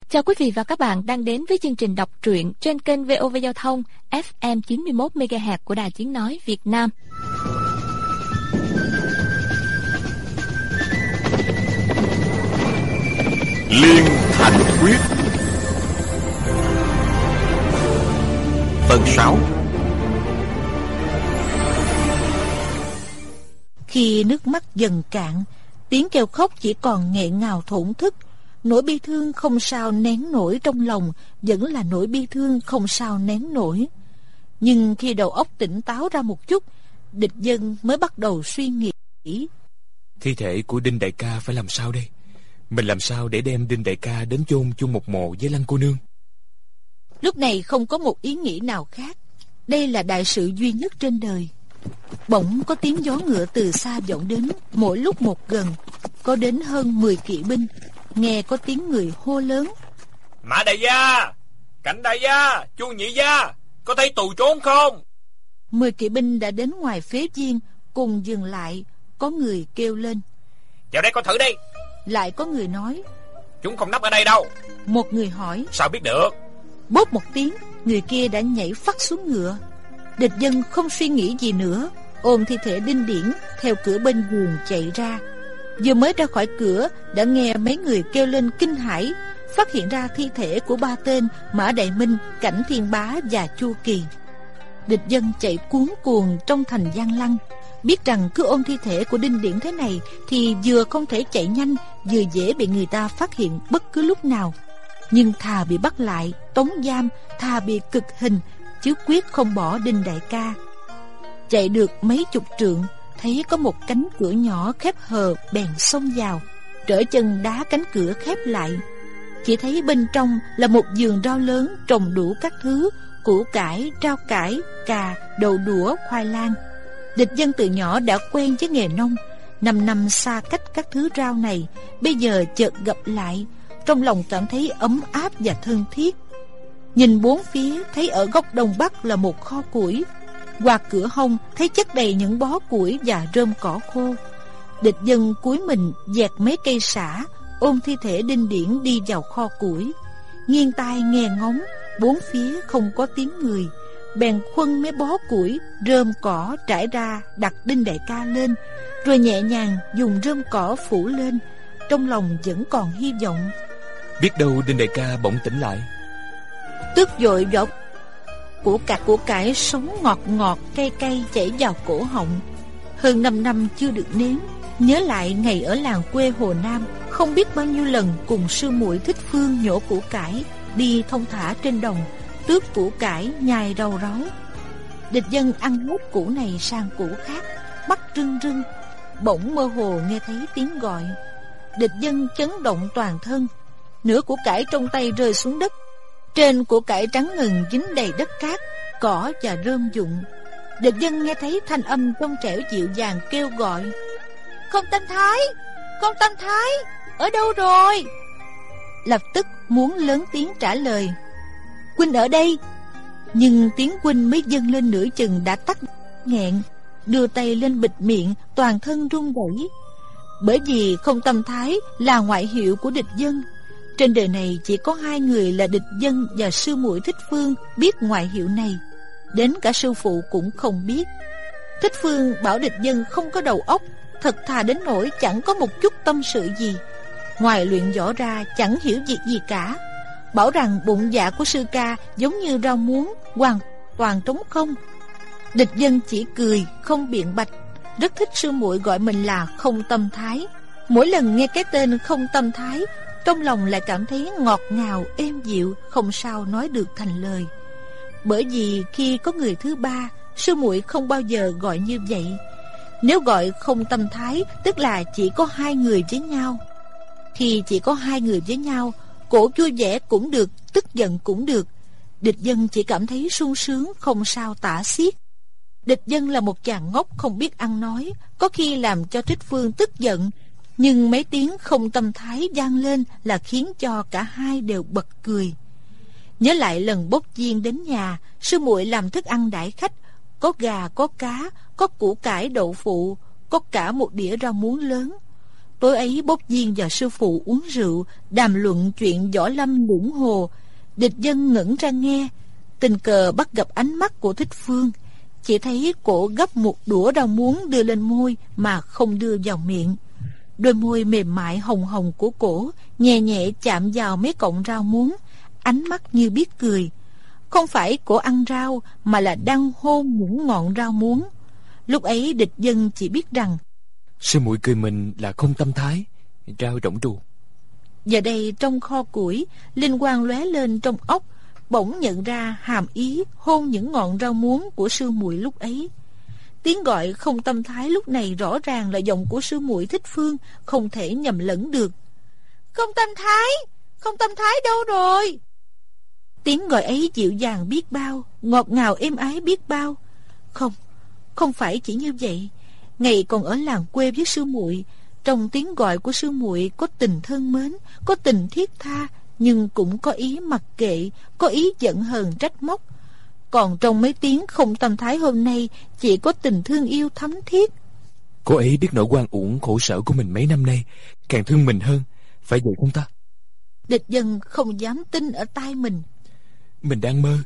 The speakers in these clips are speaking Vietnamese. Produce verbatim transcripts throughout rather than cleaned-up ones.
Chào quý vị và các bạn đang đến với chương trình đọc truyện trên kênh vê o vê Giao thông ép em chín mươi mốt mê ga héc của Đài Tiếng nói Việt Nam. Liên Thành Quyết phần sáu. Khi nước mắt dần cạn, tiếng kêu khóc chỉ còn nghẹn ngào thổn thức. Nỗi bi thương không sao nén nổi trong lòng vẫn là nỗi bi thương không sao nén nổi. Nhưng khi đầu óc tỉnh táo ra một chút, địch dân mới bắt đầu suy nghĩ. Thi thể của Đinh đại ca phải làm sao đây? Mình làm sao để đem Đinh đại ca đến chôn chung một mộ với Lăng cô nương? Lúc này không có một ý nghĩ nào khác. Đây là đại sự duy nhất trên đời. Bỗng có tiếng gió ngựa từ xa vọng đến, mỗi lúc một gần. Có đến hơn mười kỵ binh. Nghe có tiếng người hô lớn: Mã đại gia, Cảnh đại gia, Chu nhị gia, có thấy tù trốn không? Mười kỵ binh đã đến ngoài phế viên, cùng dừng lại. Có người kêu lên: Vào đây coi thử đi. Lại có người nói: Chúng không nấp ở đây đâu. Một người hỏi: Sao biết được? Bốp một tiếng, người kia đã nhảy phắt xuống ngựa. Địch dân không suy nghĩ gì nữa, ôm thi thể Đinh Điển theo cửa bên giường chạy ra. Vừa mới ra khỏi cửa đã nghe mấy người kêu lên kinh hãi, phát hiện ra thi thể của ba tên Mã Đại Minh, Cảnh Thiên Bá và Chu Kỳ. Địch dân chạy cuống cuồng trong thành Giang Lăng, biết rằng cứ ôm thi thể của Đinh Điển thế này thì vừa không thể chạy nhanh, vừa dễ bị người ta phát hiện bất cứ lúc nào. Nhưng thà bị bắt lại tống giam, thà bị cực hình, chứ quyết không bỏ Đinh đại ca. Chạy được mấy chục trượng, thấy có một cánh cửa nhỏ khép hờ, bèn xông vào, trở chân đá cánh cửa khép lại. Chỉ thấy bên trong là một vườn rau lớn trồng đủ các thứ củ cải, rau cải, cà, đậu đũa, khoai lang. Địch dân từ nhỏ đã quen với nghề nông, năm năm xa cách các thứ rau này, bây giờ chợt gặp lại, trong lòng cảm thấy ấm áp và thân thiết. Nhìn bốn phía thấy ở góc đông bắc là một kho củi. Qua cửa hông thấy chất đầy những bó củi và rơm cỏ khô. Địch dân cúi mình dẹt mấy cây sả, ôm thi thể Đinh Điển đi vào kho củi. Nghiêng tai nghe ngóng, bốn phía không có tiếng người, bèn khuân mấy bó củi, rơm cỏ trải ra, đặt Đinh đại ca lên, rồi nhẹ nhàng dùng rơm cỏ phủ lên. Trong lòng vẫn còn hy vọng. Biết đâu Đinh đại ca bỗng tỉnh lại. Tức dội vỏ của cải của cải sống ngọt ngọt cay cay chảy vào cổ họng. Hơn năm năm chưa được nếm, nhớ lại ngày ở làng quê Hồ Nam, không biết bao nhiêu lần cùng sư muội Thích Phương nhổ củ cải, đi thông thả trên đồng, tước củ cải, nhai rau ráu. Địch dân ăn hết củ này sang củ khác, mắt rưng rưng. Bỗng mơ hồ nghe thấy tiếng gọi. Địch dân chấn động toàn thân, nửa củ cải trong tay rơi xuống đất. Trên củ cải trắng ngần dính đầy đất cát, cỏ và rơm rụng. Địch dân nghe thấy thanh âm trong trẻo dịu dàng kêu gọi: Công Tam Thái, Công Tam Thái, ở đâu rồi? Lập tức muốn lớn tiếng trả lời: Huynh ở đây. Nhưng tiếng huynh mới dâng lên nửa chừng đã tắt nghẹn, đưa tay lên bịt miệng, toàn thân run rẩy. Bởi vì Không Tam Thái là ngoại hiệu của địch dân. Trên đời này chỉ có hai người là địch dân và sư muội Thích Phương biết ngoại hiệu này. Đến cả sư phụ cũng không biết. Thích Phương bảo địch dân không có đầu óc, thật thà đến nỗi chẳng có một chút tâm sự gì. Ngoài luyện võ ra chẳng hiểu việc gì cả. Bảo rằng bụng dạ của sư ca giống như rau muống, hoàn toàn trống không. Địch dân chỉ cười, không biện bạch. Rất thích sư muội gọi mình là Không Tâm Thái. Mỗi lần nghe cái tên Không Tâm Thái, trong lòng lại cảm thấy ngọt ngào, êm dịu, không sao nói được thành lời. Bởi vì khi có người thứ ba, sư muội không bao giờ gọi như vậy. Nếu gọi Không Tâm Thái, tức là chỉ có hai người với nhau. Khi chỉ có hai người với nhau, cổ vui vẻ cũng được, tức giận cũng được. Địch dân chỉ cảm thấy sung sướng, không sao tả xiết. Địch dân là một chàng ngốc không biết ăn nói, có khi làm cho Thích Phương tức giận. Nhưng mấy tiếng Không Tâm Thái vang lên là khiến cho cả hai đều bật cười. Nhớ lại lần bốc viên đến nhà, sư muội làm thức ăn đãi khách, có gà, có cá, có củ cải đậu phụ, có cả một đĩa rau muống lớn. Tối ấy Bốc Diên và sư phụ uống rượu, đàm luận chuyện võ lâm lũng hồ. Địch Dân ngẩng ra nghe, tình cờ bắt gặp ánh mắt của Thích Phương. Chỉ thấy cổ gấp một đũa rau muống đưa lên môi mà không đưa vào miệng. Đôi môi mềm mại hồng hồng của cổ nhẹ nhẹ chạm vào mấy cọng rau muống, ánh mắt như biết cười. Không phải cổ ăn rau, mà là đang hôn những ngọn rau muống. Lúc ấy Địch Dân chỉ biết rằng sư muội cười mình là không tâm thái, rau rỗng tru. Giờ đây trong kho củi, linh quang lóe lên trong óc, bỗng nhận ra hàm ý hôn những ngọn rau muống của sư muội lúc ấy. Tiếng gọi không tâm thái lúc này rõ ràng là giọng của sư muội Thích Phương, không thể nhầm lẫn được. Không tâm thái, không tâm thái đâu rồi? Tiếng gọi ấy dịu dàng biết bao, ngọt ngào êm ái biết bao. Không, không phải chỉ như vậy. Ngày còn ở làng quê với sư muội, trong tiếng gọi của sư muội có tình thân mến, có tình thiết tha, nhưng cũng có ý mặc kệ, có ý giận hờn trách móc. Còn trong mấy tiếng không tâm thái hôm nay, chỉ có tình thương yêu thấm thiết. Cô ấy biết nỗi oan uổng khổ sở của mình mấy năm nay, càng thương mình hơn, phải vậy không ta? Địch Dân không dám tin ở tai mình. Mình đang mơ.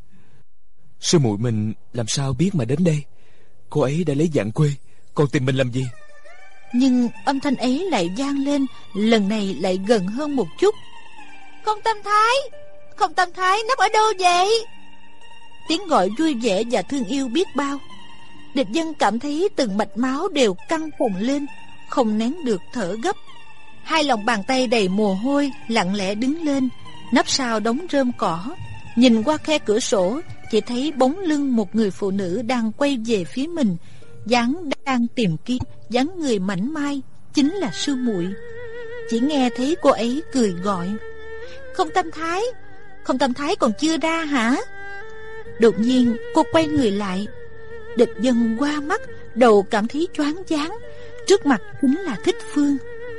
Sư muội mình làm sao biết mà đến đây? Cô ấy đã lấy dạng quê, còn tìm mình làm gì? Nhưng âm thanh ấy lại vang lên, lần này lại gần hơn một chút. Không tâm thái, không tâm thái nấp ở đâu vậy? Tiếng gọi vui vẻ và thương yêu biết bao. Địch Dân cảm thấy từng mạch máu đều căng phồng lên, không nén được thở gấp. Hai lòng bàn tay đầy mồ hôi lặng lẽ đứng lên, nấp sau đống rơm cỏ. Nhìn qua khe cửa sổ, chỉ thấy bóng lưng một người phụ nữ đang quay về phía mình, dáng đang tìm kiếm, dáng người mảnh mai, chính là sư muội. Chỉ nghe thấy cô ấy cười gọi. Không tâm thái, không tâm thái còn chưa ra hả? Đột nhiên cô quay người lại. Địch Dân qua mắt, đầu cảm thấy choáng váng. Trước mặt chính là Thích Phương.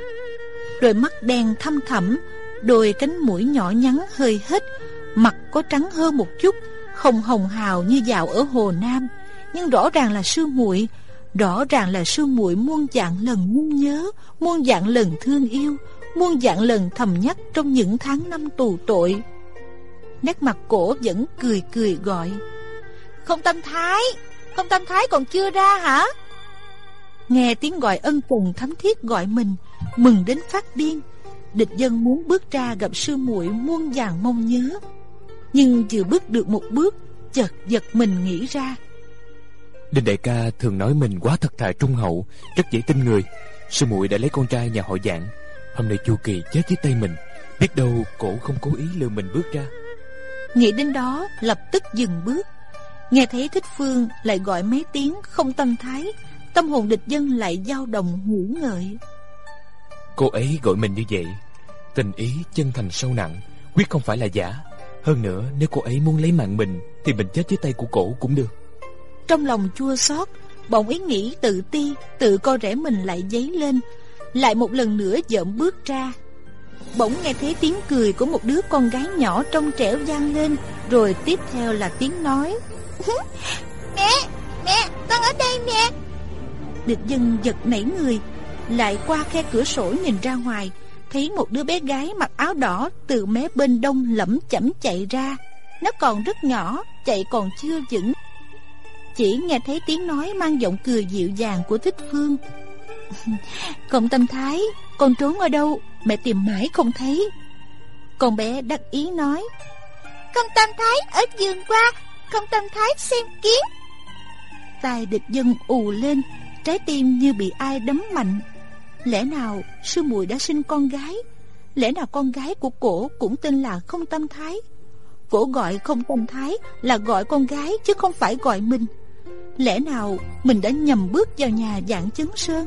Đôi mắt đen thâm thẳm, đôi cánh mũi nhỏ nhắn hơi hếch, mặt có trắng hơn một chút, không hồng hào như dạo ở Hồ Nam, nhưng rõ ràng là sư muội, rõ ràng là sư muội muôn vạn lần muốn nhớ, muôn vạn lần thương yêu, muôn vạn lần thầm nhắc trong những tháng năm tù tội. Nét mặt cổ vẫn cười cười gọi. Không tâm thái, không tâm thái còn chưa ra hả? Nghe tiếng gọi ân cần thấm thiết gọi mình, mừng đến phát điên. Địch Dân muốn bước ra gặp sư muội muôn vàn mong nhớ, nhưng vừa bước được một bước, chợt giật mình nghĩ ra. Đinh đại ca thường nói mình quá thật thà trung hậu, rất dễ tin người. Sư muội đã lấy con trai nhà họ Dạng. Hôm nay Chu Kỳ chết dưới tay mình, biết đâu cổ không cố ý lừa mình bước ra. Nghĩ đến đó lập tức dừng bước. Nghe thấy Thích Phương lại gọi mấy tiếng không tâm thái, tâm hồn Địch Dân lại dao động ngủ ngợi. Cô ấy gọi mình như vậy, tình ý chân thành sâu nặng, quyết không phải là giả. Hơn nữa, nếu cô ấy muốn lấy mạng mình thì mình chết dưới tay của cổ cũng được. Trong lòng chua xót, bỗng ý nghĩ tự ti, tự coi rẻ mình lại dấy lên. Lại một lần nữa dợm bước ra. Bỗng nghe thấy tiếng cười của một đứa con gái nhỏ trong trẻo vang lên, rồi tiếp theo là tiếng nói. Mẹ, mẹ, con ở đây mẹ. Địch Dân giật nảy người, lại qua khe cửa sổ nhìn ra ngoài, thấy một đứa bé gái mặc áo đỏ từ mé bên đông lẩm chẩm chạy ra. Nó còn rất nhỏ, chạy còn chưa vững. Chỉ nghe thấy tiếng nói mang giọng cười dịu dàng của Thích Phương. Không tâm thái, con trốn ở đâu, mẹ tìm mãi không thấy. Con bé đắc ý nói. Không tâm thái ở vườn qua, không tâm thái xem kiến. Tai Địch Dân ù lên, trái tim như bị ai đấm mạnh. Lẽ nào sư muội đã sinh con gái? Lẽ nào con gái của cổ cũng tên là Không Tâm Thái? Cổ gọi Không Tâm Thái là gọi con gái chứ không phải gọi mình. Lẽ nào mình đã nhầm bước vào nhà Dạng Chấn Sơn?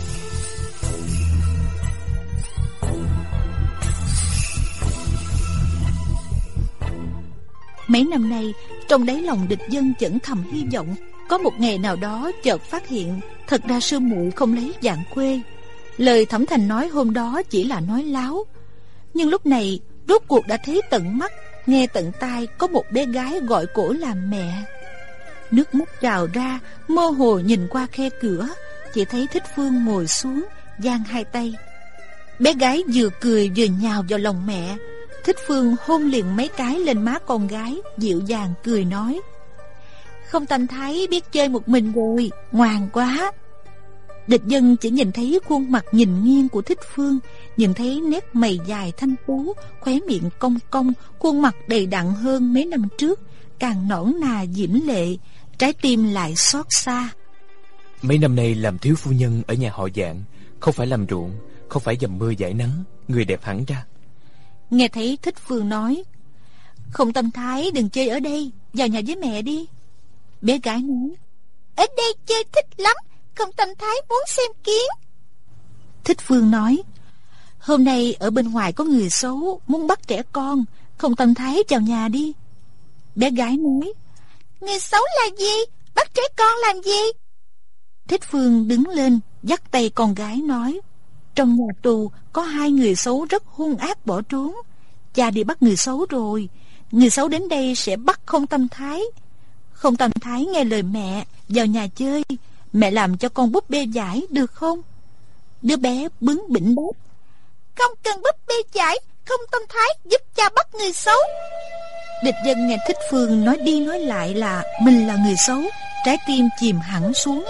Mấy năm nay, trong đáy lòng Địch Dân chẩn thầm hy vọng có một ngày nào đó chợt phát hiện thật ra sư muội không lấy Dạng quê. Lời Thẩm Thành nói hôm đó chỉ là nói láo. Nhưng lúc này rốt cuộc đã thấy tận mắt, nghe tận tai có một bé gái gọi cổ làm mẹ. Nước mắt trào ra, mơ hồ nhìn qua khe cửa, chỉ thấy Thích Phương ngồi xuống, giang hai tay. Bé gái vừa cười vừa nhào vào lòng mẹ. Thích Phương hôn liền mấy cái lên má con gái, dịu dàng cười nói: Không Tâm Thái biết chơi một mình rồi, ngoan quá. Địch Dân chỉ nhìn thấy khuôn mặt nhìn nghiêng của Thích Phương, nhìn thấy nét mày dài thanh tú, khóe miệng cong cong, khuôn mặt đầy đặn hơn mấy năm trước, càng nõn nà diễm lệ, trái tim lại xót xa. Mấy năm nay làm thiếu phu nhân ở nhà họ Dạng, không phải làm ruộng, không phải dầm mưa dãi nắng, người đẹp hẳn ra. Nghe thấy Thích Phương nói: Không Tâm Thái đừng chơi ở đây, vào nhà với mẹ đi. Bé gái nói: Ở đây chơi thích lắm, Không Tâm Thái muốn xem kiến. Thích Phương nói: Hôm nay ở bên ngoài có người xấu muốn bắt trẻ con, Không Tâm Thái vào nhà đi. Bé gái nói: Người xấu là gì? Bắt trẻ con làm gì? Thích Phương đứng lên dắt tay con gái nói: Trong nhà tù có hai người xấu rất hung ác bỏ trốn. Cha đi bắt người xấu rồi. Người xấu đến đây sẽ bắt Không Tâm Thái. Không Tâm Thái nghe lời mẹ, vào nhà chơi. Mẹ làm cho con búp bê giải được không? Đứa bé bướng bỉnh đáp: Không cần búp bê giải, Không Tâm Thái giúp cha bắt người xấu. Địch Dân nghe Thích Phương nói đi nói lại là mình là người xấu, trái tim chìm hẳn xuống.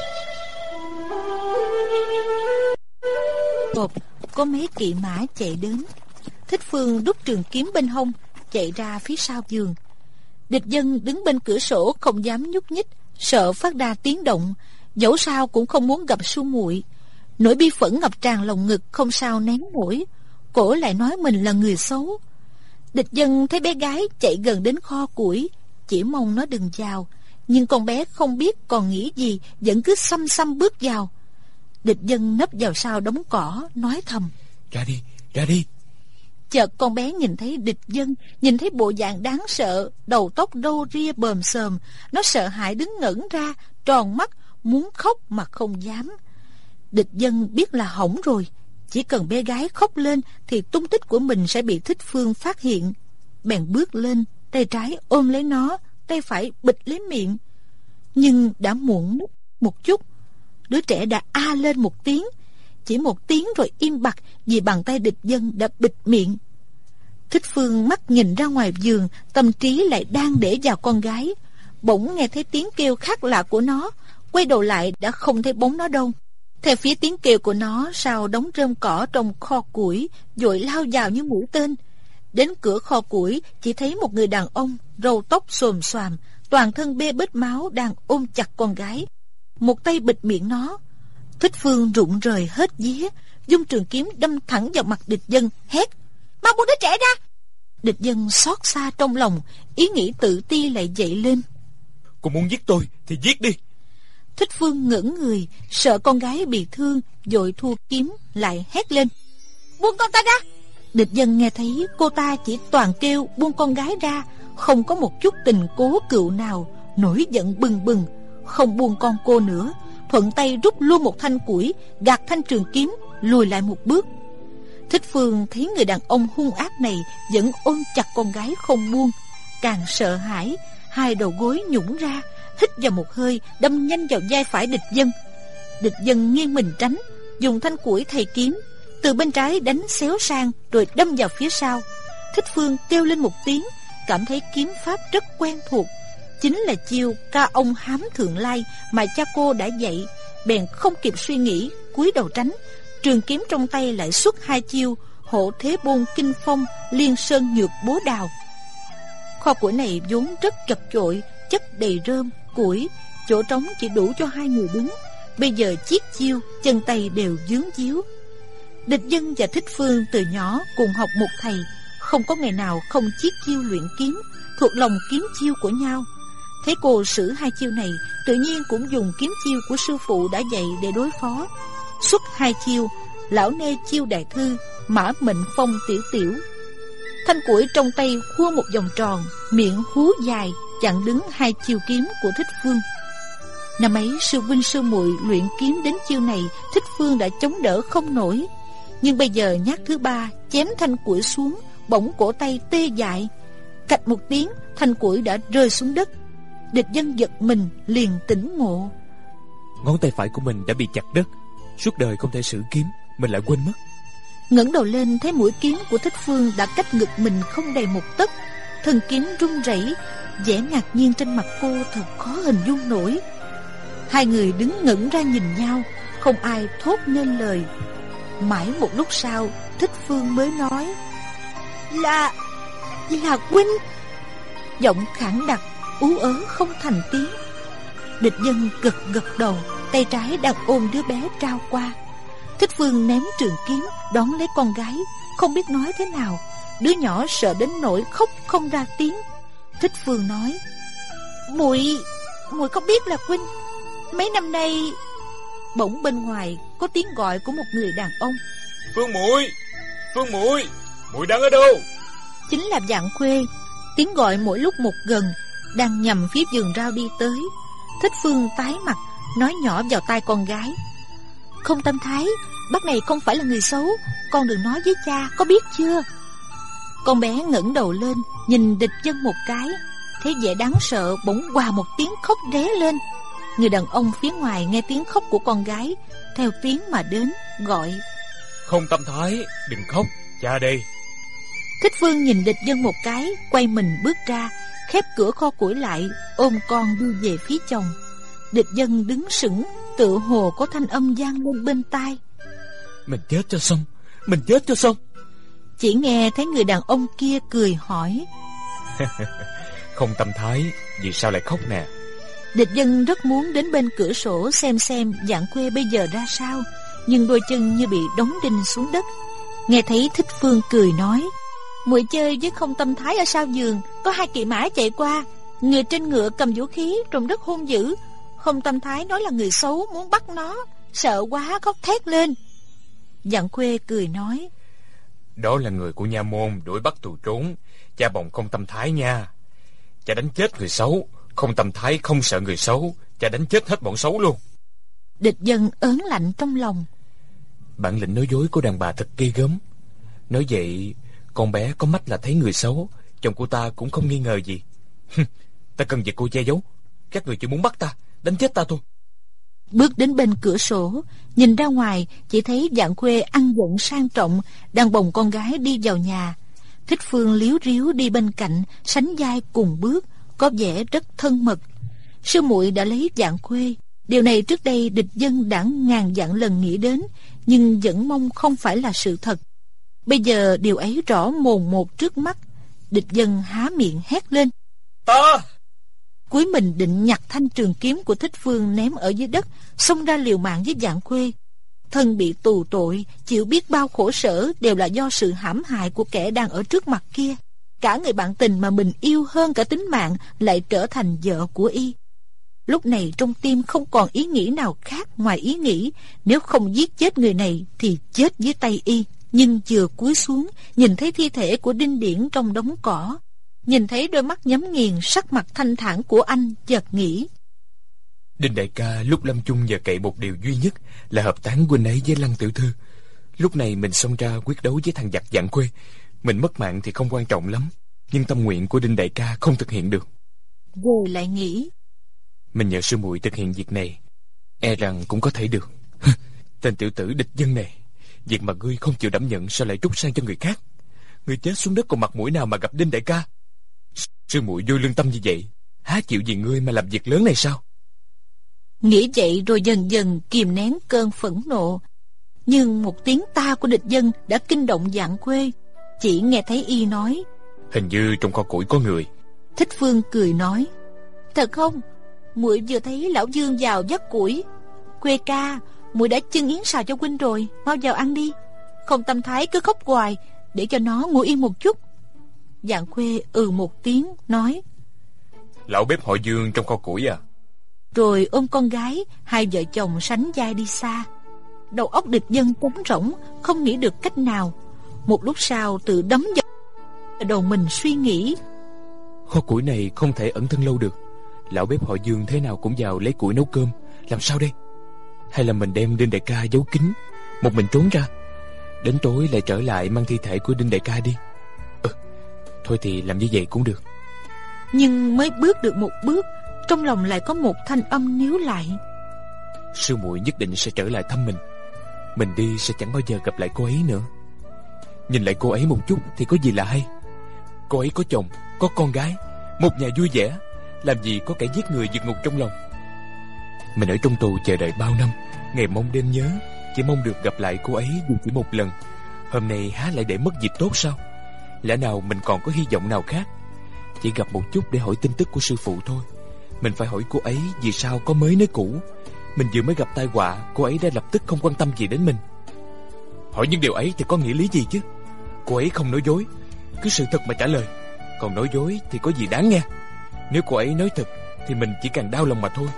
Một, có mấy kỵ mã chạy đến. Thích Phương đút trường kiếm bên hông, chạy ra phía sau giường. Địch Dân đứng bên cửa sổ không dám nhúc nhích, sợ phát ra tiếng động, dẫu sao cũng không muốn gặp Sư muội. Nỗi bi phẫn ngập tràn lòng ngực không sao nén nổi. Cổ lại nói mình là người xấu. Địch Dân thấy bé gái chạy gần đến kho củi, chỉ mong nó đừng vào, nhưng con bé không biết còn nghĩ gì, vẫn cứ xăm xăm bước vào. Địch Dân nấp vào sau đống cỏ, nói thầm: Ra đi, ra đi. Chợt con bé nhìn thấy Địch Dân, nhìn thấy bộ dạng đáng sợ, đầu tóc râu ria bờm xờm, nó sợ hãi đứng ngẩn ra, tròn mắt, muốn khóc mà không dám. Địch Dân biết là hỏng rồi, chỉ cần bé gái khóc lên thì tung tích của mình sẽ bị Thích Phương phát hiện. Bèn bước lên, tay trái ôm lấy nó, tay phải bịt lấy miệng. Nhưng đã muộn một chút. Đứa trẻ đã a lên một tiếng, chỉ một tiếng rồi im bặt vì bàn tay Địch Dân đã bịt miệng. Thích Phương mắt nhìn ra ngoài giường, tâm trí lại đang để vào con gái. Bỗng nghe thấy tiếng kêu khác lạ của nó, quay đầu lại đã không thấy bóng nó đâu. Theo phía tiếng kêu của nó, sau đống rơm cỏ trong kho củi vội lao vào như mũi tên. Đến cửa kho củi chỉ thấy một người đàn ông râu tóc xồm xoàm, toàn thân bê bết máu, đang ôm chặt con gái, một tay bịt miệng nó. Thích Phương rụng rời hết vía, dung trường kiếm đâm thẳng vào mặt Địch Dân, hét: Mau buông đứa trẻ ra! Địch Dân xót xa trong lòng, ý nghĩ tự ti lại dậy lên. Cô muốn giết tôi thì giết đi. Thích Phương ngẩng người, sợ con gái bị thương, vội thua kiếm, lại hét lên: Buông con ta ra! Địch Dân nghe thấy cô ta chỉ toàn kêu buông con gái ra, không có một chút tình cố cựu nào, nổi giận bừng bừng, không buông con cô nữa, thuận tay rút luôn một thanh củi, gạt thanh trường kiếm, lùi lại một bước. Thích Phương thấy người đàn ông hung ác này vẫn ôm chặt con gái không buông, càng sợ hãi, hai đầu gối nhũn ra, hít vào một hơi, đâm nhanh vào vai phải Địch Dân. Địch Dân nghiêng mình tránh, dùng thanh củi thay kiếm, từ bên trái đánh xéo sang rồi đâm vào phía sau. Thích Phương kêu lên một tiếng, cảm thấy kiếm pháp rất quen thuộc, chính là chiêu ca ông hám thượng lai mà cha cô đã dạy. Bèn không kịp suy nghĩ, cúi đầu tránh, trường kiếm trong tay lại xuất hai chiêu hộ thế bôn kinh phong, liên sơn nhược bố đào. Kho củi này vốn rất chật chội, chất đầy rơm, củi, chỗ trống chỉ đủ cho hai người đứng. Bây giờ chiết chiêu, chân tay đều vướng víu. Địch Dân và Thích Phương từ nhỏ cùng học một thầy, không có ngày nào không chiết chiêu luyện kiếm, thuộc lòng kiếm chiêu của nhau. Thấy cô sử hai chiêu này, tự nhiên cũng dùng kiếm chiêu của sư phụ đã dạy để đối phó. Xuất hai chiêu, lão nê chiêu đại thư, mã mệnh phong tiểu tiểu. Thanh củi trong tay khua một vòng tròn, miệng hú dài, chặn đứng hai chiêu kiếm của Thích Phương. Năm ấy sư huynh sư muội luyện kiếm đến chiêu này, Thích Phương đã chống đỡ không nổi. Nhưng bây giờ nhát thứ ba chém thanh củi xuống, bỗng cổ tay tê dại, cạch một tiếng, thanh củi đã rơi xuống đất. Địch Dân giật mình, liền tỉnh ngộ. Ngón tay phải của mình đã bị chặt đất, suốt đời không thể sử kiếm, mình lại quên mất. Ngẩng đầu lên thấy mũi kiếm của Thích Phương đã cách ngực mình không đầy một tấc. Thân kiếm run rẩy, vẻ ngạc nhiên trên mặt cô thật khó hình dung nổi. Hai người đứng ngẩn ra nhìn nhau, không ai thốt nên lời. Mãi một lúc sau, Thích Phương mới nói: Là... là huynh. Giọng khản đặc, ú ớ không thành tiếng. Địch Dân gật gật đầu, tay trái đang ôm đứa bé trao qua. Thích Phương ném trường kiếm đón lấy con gái, không biết nói thế nào. Đứa nhỏ sợ đến nỗi khóc không ra tiếng. Thích Phương nói: Muội, muội không biết là huynh. Mấy năm nay... Bỗng bên ngoài có tiếng gọi của một người đàn ông: Phương muội, Phương muội, muội đang ở đâu? Chính là Vạn Khuê. Tiếng gọi mỗi lúc một gần, đang nhằm phía vườn rau đi tới. Thích Phương tái mặt, nói nhỏ vào tai con gái: Không Tâm Thái, bác này không phải là người xấu, con đừng nói với cha, có biết chưa? Con bé ngẩng đầu lên, nhìn Địch Dân một cái, thấy vẻ đáng sợ, bỗng hòa một tiếng khóc ré lên. Người đàn ông phía ngoài nghe tiếng khóc của con gái, theo tiếng mà đến, gọi: Không Tâm Thái, đừng khóc, cha đây. Thích Phương nhìn Địch Dân một cái, quay mình bước ra, khép cửa kho củi lại, ôm con đi về phía chồng. Địch Dân đứng sững, tựa hồ có thanh âm vang lên bên tai: Mình chết cho xong, mình chết cho xong. Chỉ nghe thấy người đàn ông kia cười hỏi: Không Tâm Thái, vì sao lại khóc nè? Địch Dân rất muốn đến bên cửa sổ xem xem Vạn Khuê bây giờ ra sao, nhưng đôi chân như bị đóng đinh xuống đất. Nghe thấy Thích Phương cười nói: Muội chơi với Không Tâm Thái ở sau giường, có hai kỵ mã chạy qua, người trên ngựa cầm vũ khí, trông rất hung dữ. Không Tâm Thái nói là người xấu, muốn bắt nó, sợ quá khóc thét lên. Vạn Khuê cười nói: Đó là người của nha môn đuổi bắt tù trốn, cha bồng Không Tâm Thái nha. Cha đánh chết người xấu, Không Tâm Thái không sợ người xấu, cha đánh chết hết bọn xấu luôn. Địch Dân ớn lạnh trong lòng. Bản lĩnh nói dối của đàn bà thật ghê gớm. Nói vậy, con bé có mắt là thấy người xấu, chồng của ta cũng không nghi ngờ gì. Ta cần việc cô che giấu, các người chỉ muốn bắt ta, đánh chết ta thôi. Bước đến bên cửa sổ, nhìn ra ngoài, chỉ thấy Vạn Khuê ăn giận sang trọng, đang bồng con gái đi vào nhà. Thích Phương líu ríu đi bên cạnh, sánh vai cùng bước, có vẻ rất thân mật. Sư muội đã lấy Vạn Khuê. Điều này trước đây Địch Dân đã ngàn vạn lần nghĩ đến, nhưng vẫn mong không phải là sự thật. Bây giờ điều ấy rõ mồn một trước mắt. Địch Dân há miệng hét lên: Ta! Cúi mình định nhặt thanh trường kiếm của Thích Phương ném ở dưới đất, xông ra liều mạng với Vạn Khuê. Thân bị tù tội, chịu biết bao khổ sở đều là do sự hãm hại của kẻ đang ở trước mặt kia. Cả người bạn tình mà mình yêu hơn cả tính mạng lại trở thành vợ của y. Lúc này trong tim không còn ý nghĩ nào khác ngoài ý nghĩ nếu không giết chết người này thì chết dưới tay y. Nhưng vừa cúi xuống, nhìn thấy thi thể của Đinh Điển trong đống cỏ, nhìn thấy đôi mắt nhắm nghiền sắc mặt thanh thản của anh, chợt nghĩ: Đinh đại ca lúc lâm chung giờ cậy một điều duy nhất là hợp tán huynh ấy với Lăng tiểu thư. Lúc này mình xông ra quyết đấu với thằng giặc Vạn Khuê, mình mất mạng thì không quan trọng lắm, nhưng tâm nguyện của Đinh đại ca không thực hiện được. Rồi lại nghĩ: Mình nhờ sư muội thực hiện việc này, e rằng cũng có thể được. Tên tiểu tử Địch Dân này, việc mà ngươi không chịu đảm nhận sao lại trút sang cho người khác? Ngươi chết xuống đất còn mặt mũi nào mà gặp Đinh đại ca? Sư muội vô lương tâm như vậy, há chịu vì ngươi mà làm việc lớn này sao? Nghĩ vậy rồi dần dần kìm nén cơn phẫn nộ. Nhưng một tiếng ta của Địch Dân đã kinh động Vạn Khuê. Chỉ nghe thấy y nói: Hình như trong kho củi có người. Thích Phương cười nói: Thật không? Muội vừa thấy lão Dương vào vắt củi. Khuê ca, muội đã chưng yến xào cho huynh rồi, mau vào ăn đi. Không Tâm Thái cứ khóc hoài, để cho nó ngủ yên một chút. Vạn Khuê ừ một tiếng nói: Lão bếp họ Dương trong kho củi à? Rồi ôm con gái, hai vợ chồng sánh vai đi xa. Đầu óc Địch Dân trống rỗng, không nghĩ được cách nào. Một lúc sau tự đấm vào đầu mình suy nghĩ: Kho củi này không thể ẩn thân lâu được. Lão bếp họ Dương thế nào cũng vào lấy củi nấu cơm, làm sao đây? Hay là mình đem Đinh đại ca giấu kín, một mình trốn ra, đến tối lại trở lại mang thi thể của Đinh đại ca đi. Ừ, thôi thì làm như vậy cũng được. Nhưng mới bước được một bước, trong lòng lại có một thanh âm níu lại: Sư muội nhất định sẽ trở lại thăm mình. Mình đi sẽ chẳng bao giờ gặp lại cô ấy nữa. Nhìn lại cô ấy một chút thì có gì là hay? Cô ấy có chồng, có con gái, một nhà vui vẻ, làm gì có kẻ giết người vượt ngục trong lòng. Mình ở trong tù chờ đợi bao năm, ngày mong đêm nhớ, chỉ mong được gặp lại cô ấy dù chỉ một lần. Hôm nay há lại để mất dịp tốt sao? Lẽ nào mình còn có hy vọng nào khác? Chỉ gặp một chút để hỏi tin tức của sư phụ thôi. Mình phải hỏi cô ấy vì sao có mới nới cũ. Mình vừa mới gặp tai họa, cô ấy đã lập tức không quan tâm gì đến mình. Hỏi những điều ấy thì có nghĩa lý gì chứ? Cô ấy không nói dối, cứ sự thật mà trả lời. Còn nói dối thì có gì đáng nghe? Nếu cô ấy nói thật thì mình chỉ càng đau lòng mà thôi.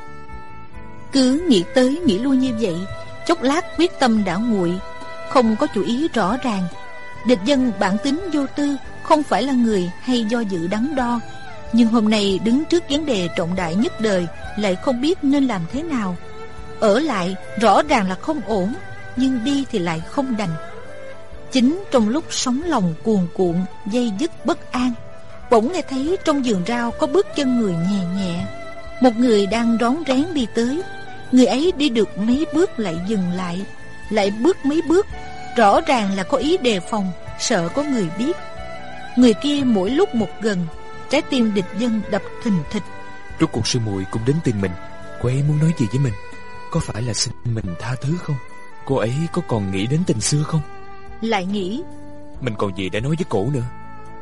Cứ nghĩ tới nghĩ lui như vậy, chốc lát quyết tâm đã nguội, không có chủ ý rõ ràng. Địch Dân bản tính vô tư, không phải là người hay do dự đắn đo, nhưng hôm nay đứng trước vấn đề trọng đại nhất đời, lại không biết nên làm thế nào. Ở lại rõ ràng là không ổn, nhưng đi thì lại không đành. Chính trong lúc sóng lòng cuồn cuộn, dây dứt bất an, bỗng nghe thấy trong vườn rau có bước chân người nhẹ nhẹ. Một người đang rón rén đi tới. Người ấy đi được mấy bước lại dừng lại, lại bước mấy bước, rõ ràng là có ý đề phòng, sợ có người biết. Người kia mỗi lúc một gần, trái tim Địch Dân đập thình thịch. Rốt cuộc sư muội cũng đến tìm mình. Cô ấy muốn nói gì với mình? Có phải là xin mình tha thứ không? Cô ấy có còn nghĩ đến tình xưa không? Lại nghĩ mình còn gì để nói với cổ nữa.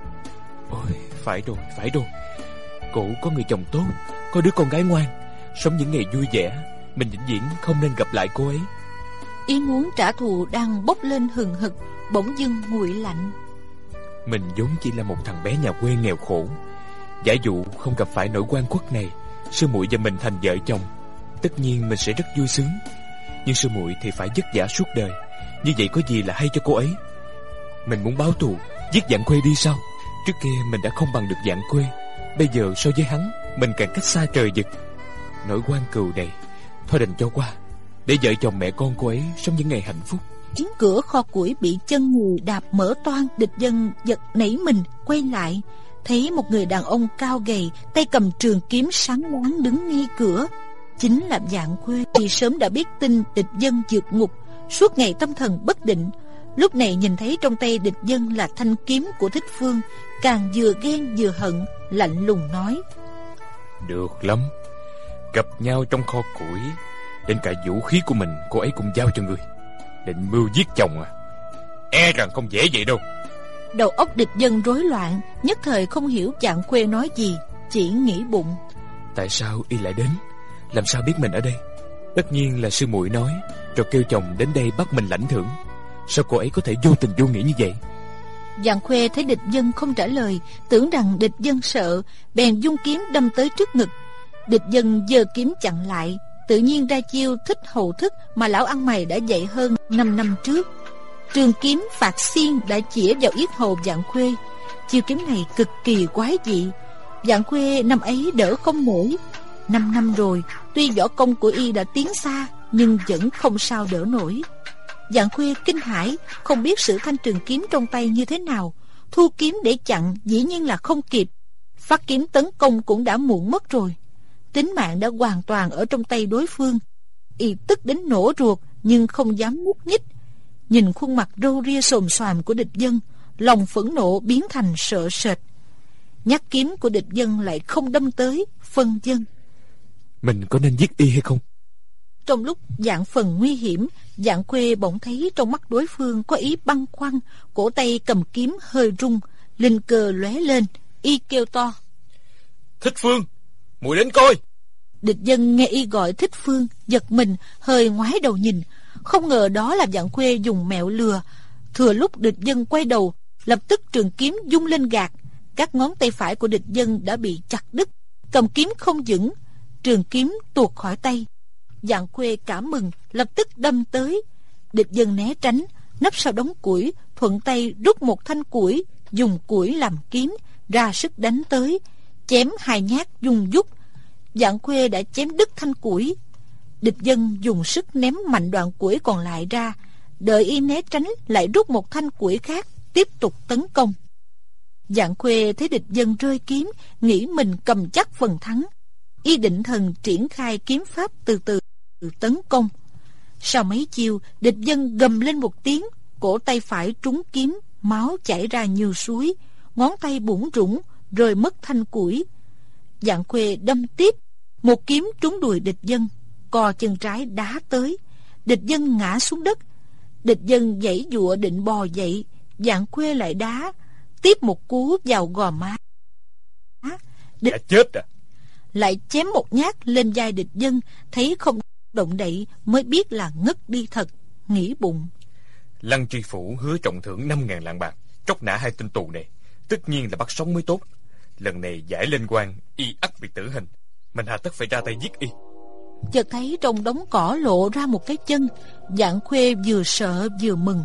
Ôi, phải rồi, phải rồi. Cổ có người chồng tốt, có đứa con gái ngoan, sống những ngày vui vẻ. Mình vĩnh viễn không nên gặp lại cô ấy. Ý muốn trả thù đang bốc lên hừng hực, bỗng dưng nguội lạnh. Mình vốn chỉ là một thằng bé nhà quê nghèo khổ. Giả dụ không gặp phải nỗi oan khuất này, sư muội và mình thành vợ chồng, tất nhiên mình sẽ rất vui sướng. Nhưng sư muội thì phải vất vả suốt đời. Như vậy có gì là hay cho cô ấy? Mình muốn báo thù, giết Vạn Khuê đi sao? Trước kia mình đã không bằng được Vạn Khuê, bây giờ so với hắn, mình càng cách xa trời vực. Nỗi oan cừu này thôi đành cho qua, để vợ chồng mẹ con cô ấy sống những ngày hạnh phúc. Tiếng cửa kho củi bị chân người đạp mở toang. Địch Dân giật nảy mình, quay lại, thấy một người đàn ông cao gầy, tay cầm trường kiếm sáng loáng đứng ngay cửa. Chính là Vạn Khuê. Thì sớm đã biết tin Địch Dân vượt ngục, suốt ngày tâm thần bất định. Lúc này nhìn thấy trong tay Địch Dân là thanh kiếm của Thích Phương, càng vừa ghen vừa hận, lạnh lùng nói: Được lắm, gặp nhau trong kho củi, đến cả vũ khí của mình cô ấy cũng giao cho người. Định mưu giết chồng à? E rằng không dễ vậy đâu. Đầu óc Địch Dân rối loạn, nhất thời không hiểu Vạn Khuê nói gì, chỉ nghĩ bụng: tại sao y lại đến? Làm sao biết mình ở đây? Tất nhiên là sư muội nói, rồi kêu chồng đến đây bắt mình lãnh thưởng. Sao cô ấy có thể vô tình vô nghĩa như vậy? Vạn Khuê thấy Địch Dân không trả lời, tưởng rằng Địch Dân sợ, bèn dung kiếm đâm tới trước ngực. Địch Dân giơ kiếm chặn lại, tự nhiên ra chiêu thích hầu thức mà lão ăn mày đã dạy hơn năm năm trước. Trường kiếm phạt xiên đã chĩa vào yết hầu Vạn Khuê. Chiêu kiếm này cực kỳ quái dị. Vạn Khuê năm ấy đỡ không nổi. Năm năm rồi, tuy võ công của y đã tiến xa, nhưng vẫn không sao đỡ nổi. Vạn Khuê kinh hãi, không biết sử thanh trường kiếm trong tay như thế nào. Thu kiếm để chặn dĩ nhiên là không kịp, phát kiếm tấn công cũng đã muộn mất rồi. Tính mạng đã hoàn toàn ở trong tay đối phương. Y tức đến nổ ruột, nhưng không dám nhúc nhích. Nhìn khuôn mặt râu ria xồm xoàm của Địch Dân, lòng phẫn nộ biến thành sợ sệt. Nhát kiếm của Địch Dân lại không đâm tới, phân dân. Mình có nên giết y hay không? Trong lúc dạng phần nguy hiểm, Vạn Khuê bỗng thấy trong mắt đối phương có ý băn khoăn, cổ tay cầm kiếm hơi rung, linh cơ lóe lên, y kêu to: Thích Phương, muội đến coi. Địch Dân nghe y gọi Thích Phương, giật mình, hơi ngoái đầu nhìn, không ngờ đó là Vạn Khuê dùng mẹo lừa. Thừa lúc Địch Dân quay đầu, lập tức trường kiếm vung lên gạt, các ngón tay phải của Địch Dân đã bị chặt đứt, cầm kiếm không vững, trường kiếm tuột khỏi tay. Vạn Khuê cảm mừng, lập tức đâm tới. Địch Dân né tránh, nấp sau đống củi, thuận tay rút một thanh củi, dùng củi làm kiếm, ra sức đánh tới, chém hai nhát dùng dút. Vạn Khuê đã chém đứt thanh củi. Địch Dân dùng sức ném mạnh đoạn củi còn lại ra, đợi y né tránh, lại rút một thanh củi khác, tiếp tục tấn công. Vạn Khuê thấy Địch Dân rơi kiếm, nghĩ mình cầm chắc phần thắng, y định thần triển khai kiếm pháp từ từ tấn công. Sau mấy chiêu, Địch Dân gầm lên một tiếng, cổ tay phải trúng kiếm, máu chảy ra như suối, ngón tay bủn rủn, rơi mất thanh củi. Dạng Khuê đâm tiếp, một kiếm trúng đùi địch dân, co chân trái đá tới, địch dân ngã xuống đất. Địch dân giãy giụa định bò dậy, Dạng Khuê lại đá tiếp một cú vào gò má. Địch... Đã chết à? Lại chém một nhát lên vai địch dân, thấy không động đậy mới biết là ngất đi thật, nghĩ bụng: Lăng tri phủ hứa trọng thưởng năm ngàn lạng bạc, tróc nã hai tên tù này, tất nhiên là bắt sống mới tốt. Lần này giải lên quan, y ắt bị tử hình, mình hà tất phải ra tay giết y. Chợt thấy trong đống cỏ lộ ra một cái chân. Dạng Khuê vừa sợ vừa mừng.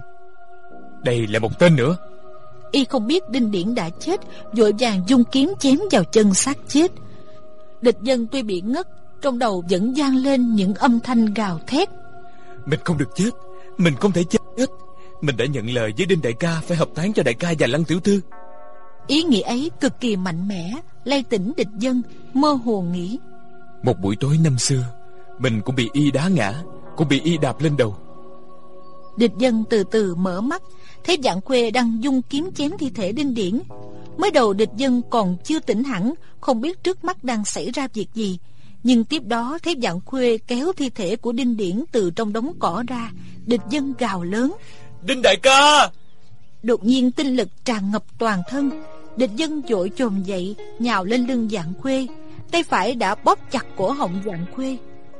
Đây là một tên nữa. Y không biết Đinh Điển đã chết, vội vàng dung kiếm chém vào chân xác chết. Địch dân tuy bị ngất, trong đầu vẫn vang lên những âm thanh gào thét: Mình không được chết, mình không thể chết. Mình đã nhận lời với Đinh đại ca phải hợp táng cho đại ca và Lăng tiểu thư. Ý nghĩ ấy cực kỳ mạnh mẽ, lay tỉnh địch dân, mơ hồ nghĩ: Một buổi tối năm xưa, mình cũng bị y đá ngã, cũng bị y đạp lên đầu. Địch dân từ từ mở mắt, thấy Dạng Khuê đang dung kiếm chém thi thể Đinh Điển. Mới đầu địch dân còn chưa tỉnh hẳn, không biết trước mắt đang xảy ra việc gì. Nhưng tiếp đó thấy Dạng Khuê kéo thi thể của Đinh Điển từ trong đống cỏ ra, địch dân gào lớn: Đinh đại ca! Đột nhiên tinh lực tràn ngập toàn thân, địch dân vội chồm dậy, nhào lên lưng Dạng Khuê, tay phải đã bóp chặt cổ họng Dạng Khuê.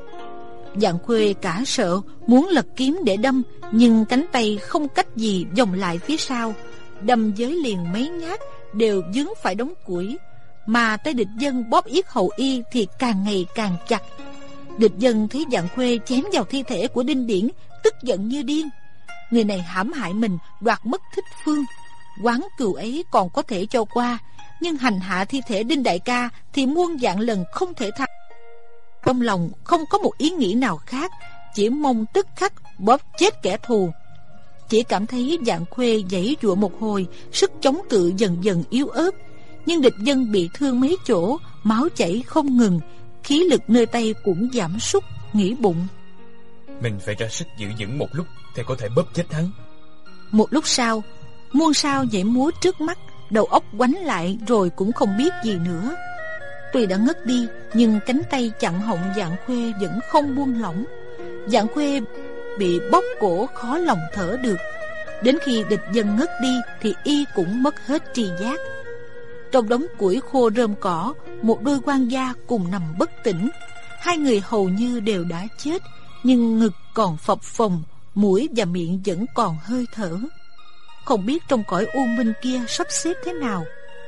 Dạng Khuê cả sợ, muốn lật kiếm để đâm, nhưng cánh tay không cách gì vòng lại phía sau, đâm giới liền mấy nhát đều vướng phải đống củi, mà tay địch dân bóp yết hầu y thì càng ngày càng chặt. Địch dân thấy Dạng Khuê chém vào thi thể của Đinh Điển, tức giận như điên. Người này hãm hại mình, đoạt mất Thích Phương, oán cừu ấy còn có thể cho qua, nhưng hành hạ thi thể Đinh đại ca thì muôn vạn lần không thể tha. Trong lòng không có một ý nghĩ nào khác, chỉ mong tức khắc bóp chết kẻ thù. Chỉ cảm thấy Dạng Khuê giãy giụa một hồi, sức chống cự dần dần yếu ớt. Nhưng địch dân bị thương mấy chỗ, máu chảy không ngừng, khí lực nơi tay cũng giảm sút, nghĩ bụng: Mình phải ra sức giữ vững một lúc thì có thể bóp chết hắn. Một lúc sau, muôn sao nhảy múa trước mắt, đầu óc quánh lại rồi cũng không biết gì nữa. Tuy đã ngất đi, nhưng cánh tay chặn họng Dạng Khuê vẫn không buông lỏng. Dạng Khuê bị bóp cổ khó lòng thở được. Đến khi địch dân ngất đi thì y cũng mất hết tri giác. Trong đống củi khô rơm cỏ, một đôi quan gia cùng nằm bất tỉnh. Hai người hầu như đều đã chết, nhưng ngực còn phập phồng, mũi và miệng vẫn còn hơi thở. Không biết trong cõi u minh kia sắp xếp thế nào.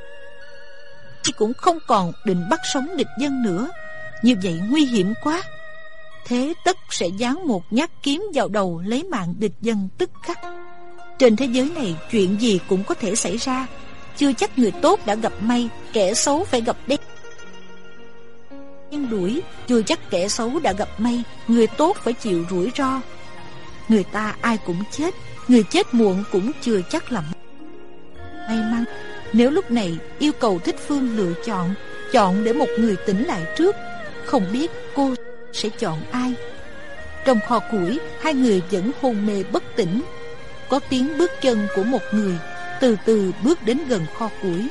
Y cũng không còn định bắt sống địch dân nữa, như vậy nguy hiểm quá. Thế tất sẽ giáng một nhát kiếm vào đầu lấy mạng địch dân tức khắc. Trên thế giới này chuyện gì cũng có thể xảy ra, chưa chắc người tốt đã gặp may, kẻ xấu phải gặp đen đuổi. Chưa chắc kẻ xấu đã gặp may, người tốt phải chịu rủi ro. Người ta ai cũng chết, người chết muộn cũng chưa chắc là may mắn. Nếu lúc này yêu cầu Thích Phương lựa chọn, chọn để một người tỉnh lại trước, không biết cô sẽ chọn ai. Trong kho củi, hai người vẫn hôn mê bất tỉnh. Có tiếng bước chân của một người từ từ bước đến gần kho củi.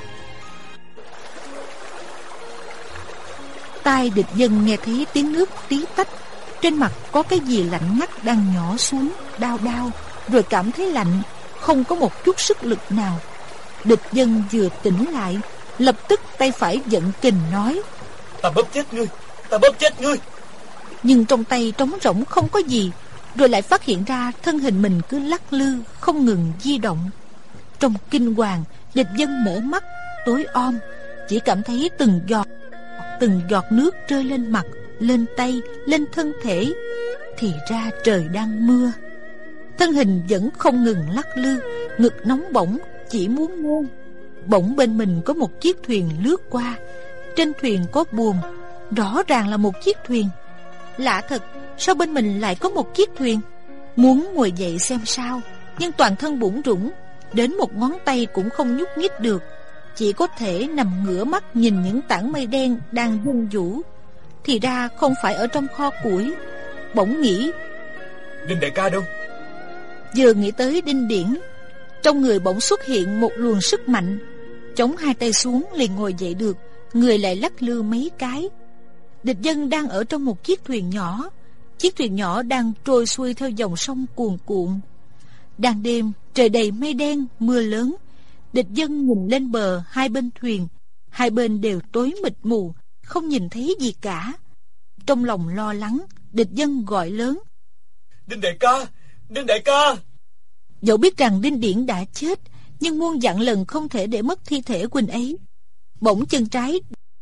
Tai địch dân nghe thấy tiếng nước tí tách, trên mặt có cái gì lạnh ngắt đang nhỏ xuống, đau đau, rồi cảm thấy lạnh, không có một chút sức lực nào. Địch dân vừa tỉnh lại, lập tức tay phải giận kình nói: Ta bóp chết ngươi, ta bóp chết ngươi. Nhưng trong tay trống rỗng không có gì, rồi lại phát hiện ra thân hình mình cứ lắc lư không ngừng di động. Trong kinh hoàng, địch dân mở mắt tối om, chỉ cảm thấy từng giọt từng giọt nước rơi lên mặt, lên tay, lên thân thể. Thì ra trời đang mưa. Thân hình vẫn không ngừng lắc lư, ngực nóng bỏng, chỉ muốn nôn. Bỗng bên mình có một chiếc thuyền lướt qua. Trên thuyền có buồm, rõ ràng là một chiếc thuyền. Lạ thật, sao bên mình lại có một chiếc thuyền? Muốn ngồi dậy xem sao, nhưng toàn thân bủn rủn, đến một ngón tay cũng không nhúc nhích được, chỉ có thể nằm ngửa mắt nhìn những tảng mây đen đang vung vũ. Thì ra không phải ở trong kho củi. Bỗng nghĩ: Đinh đại ca đâu? Vừa nghĩ tới Đinh Điển, Trong người bỗng xuất hiện một luồng sức mạnh, chống hai tay xuống liền ngồi dậy được, người lại lắc lư mấy cái. Địch dân đang ở trong một chiếc thuyền nhỏ. Chiếc thuyền nhỏ đang trôi xuôi theo dòng sông cuồn cuộn. Đang đêm, trời đầy mây đen, mưa lớn. Địch dân nhìn lên bờ hai bên thuyền, hai bên đều tối mịt mù, không nhìn thấy gì cả. Trong lòng lo lắng, địch dân gọi lớn: Đinh đại ca, Đinh đại ca. Dẫu biết rằng Đinh Điển đã chết, nhưng muôn dặn lần không thể để mất thi thể huynh ấy. Bỗng chân trái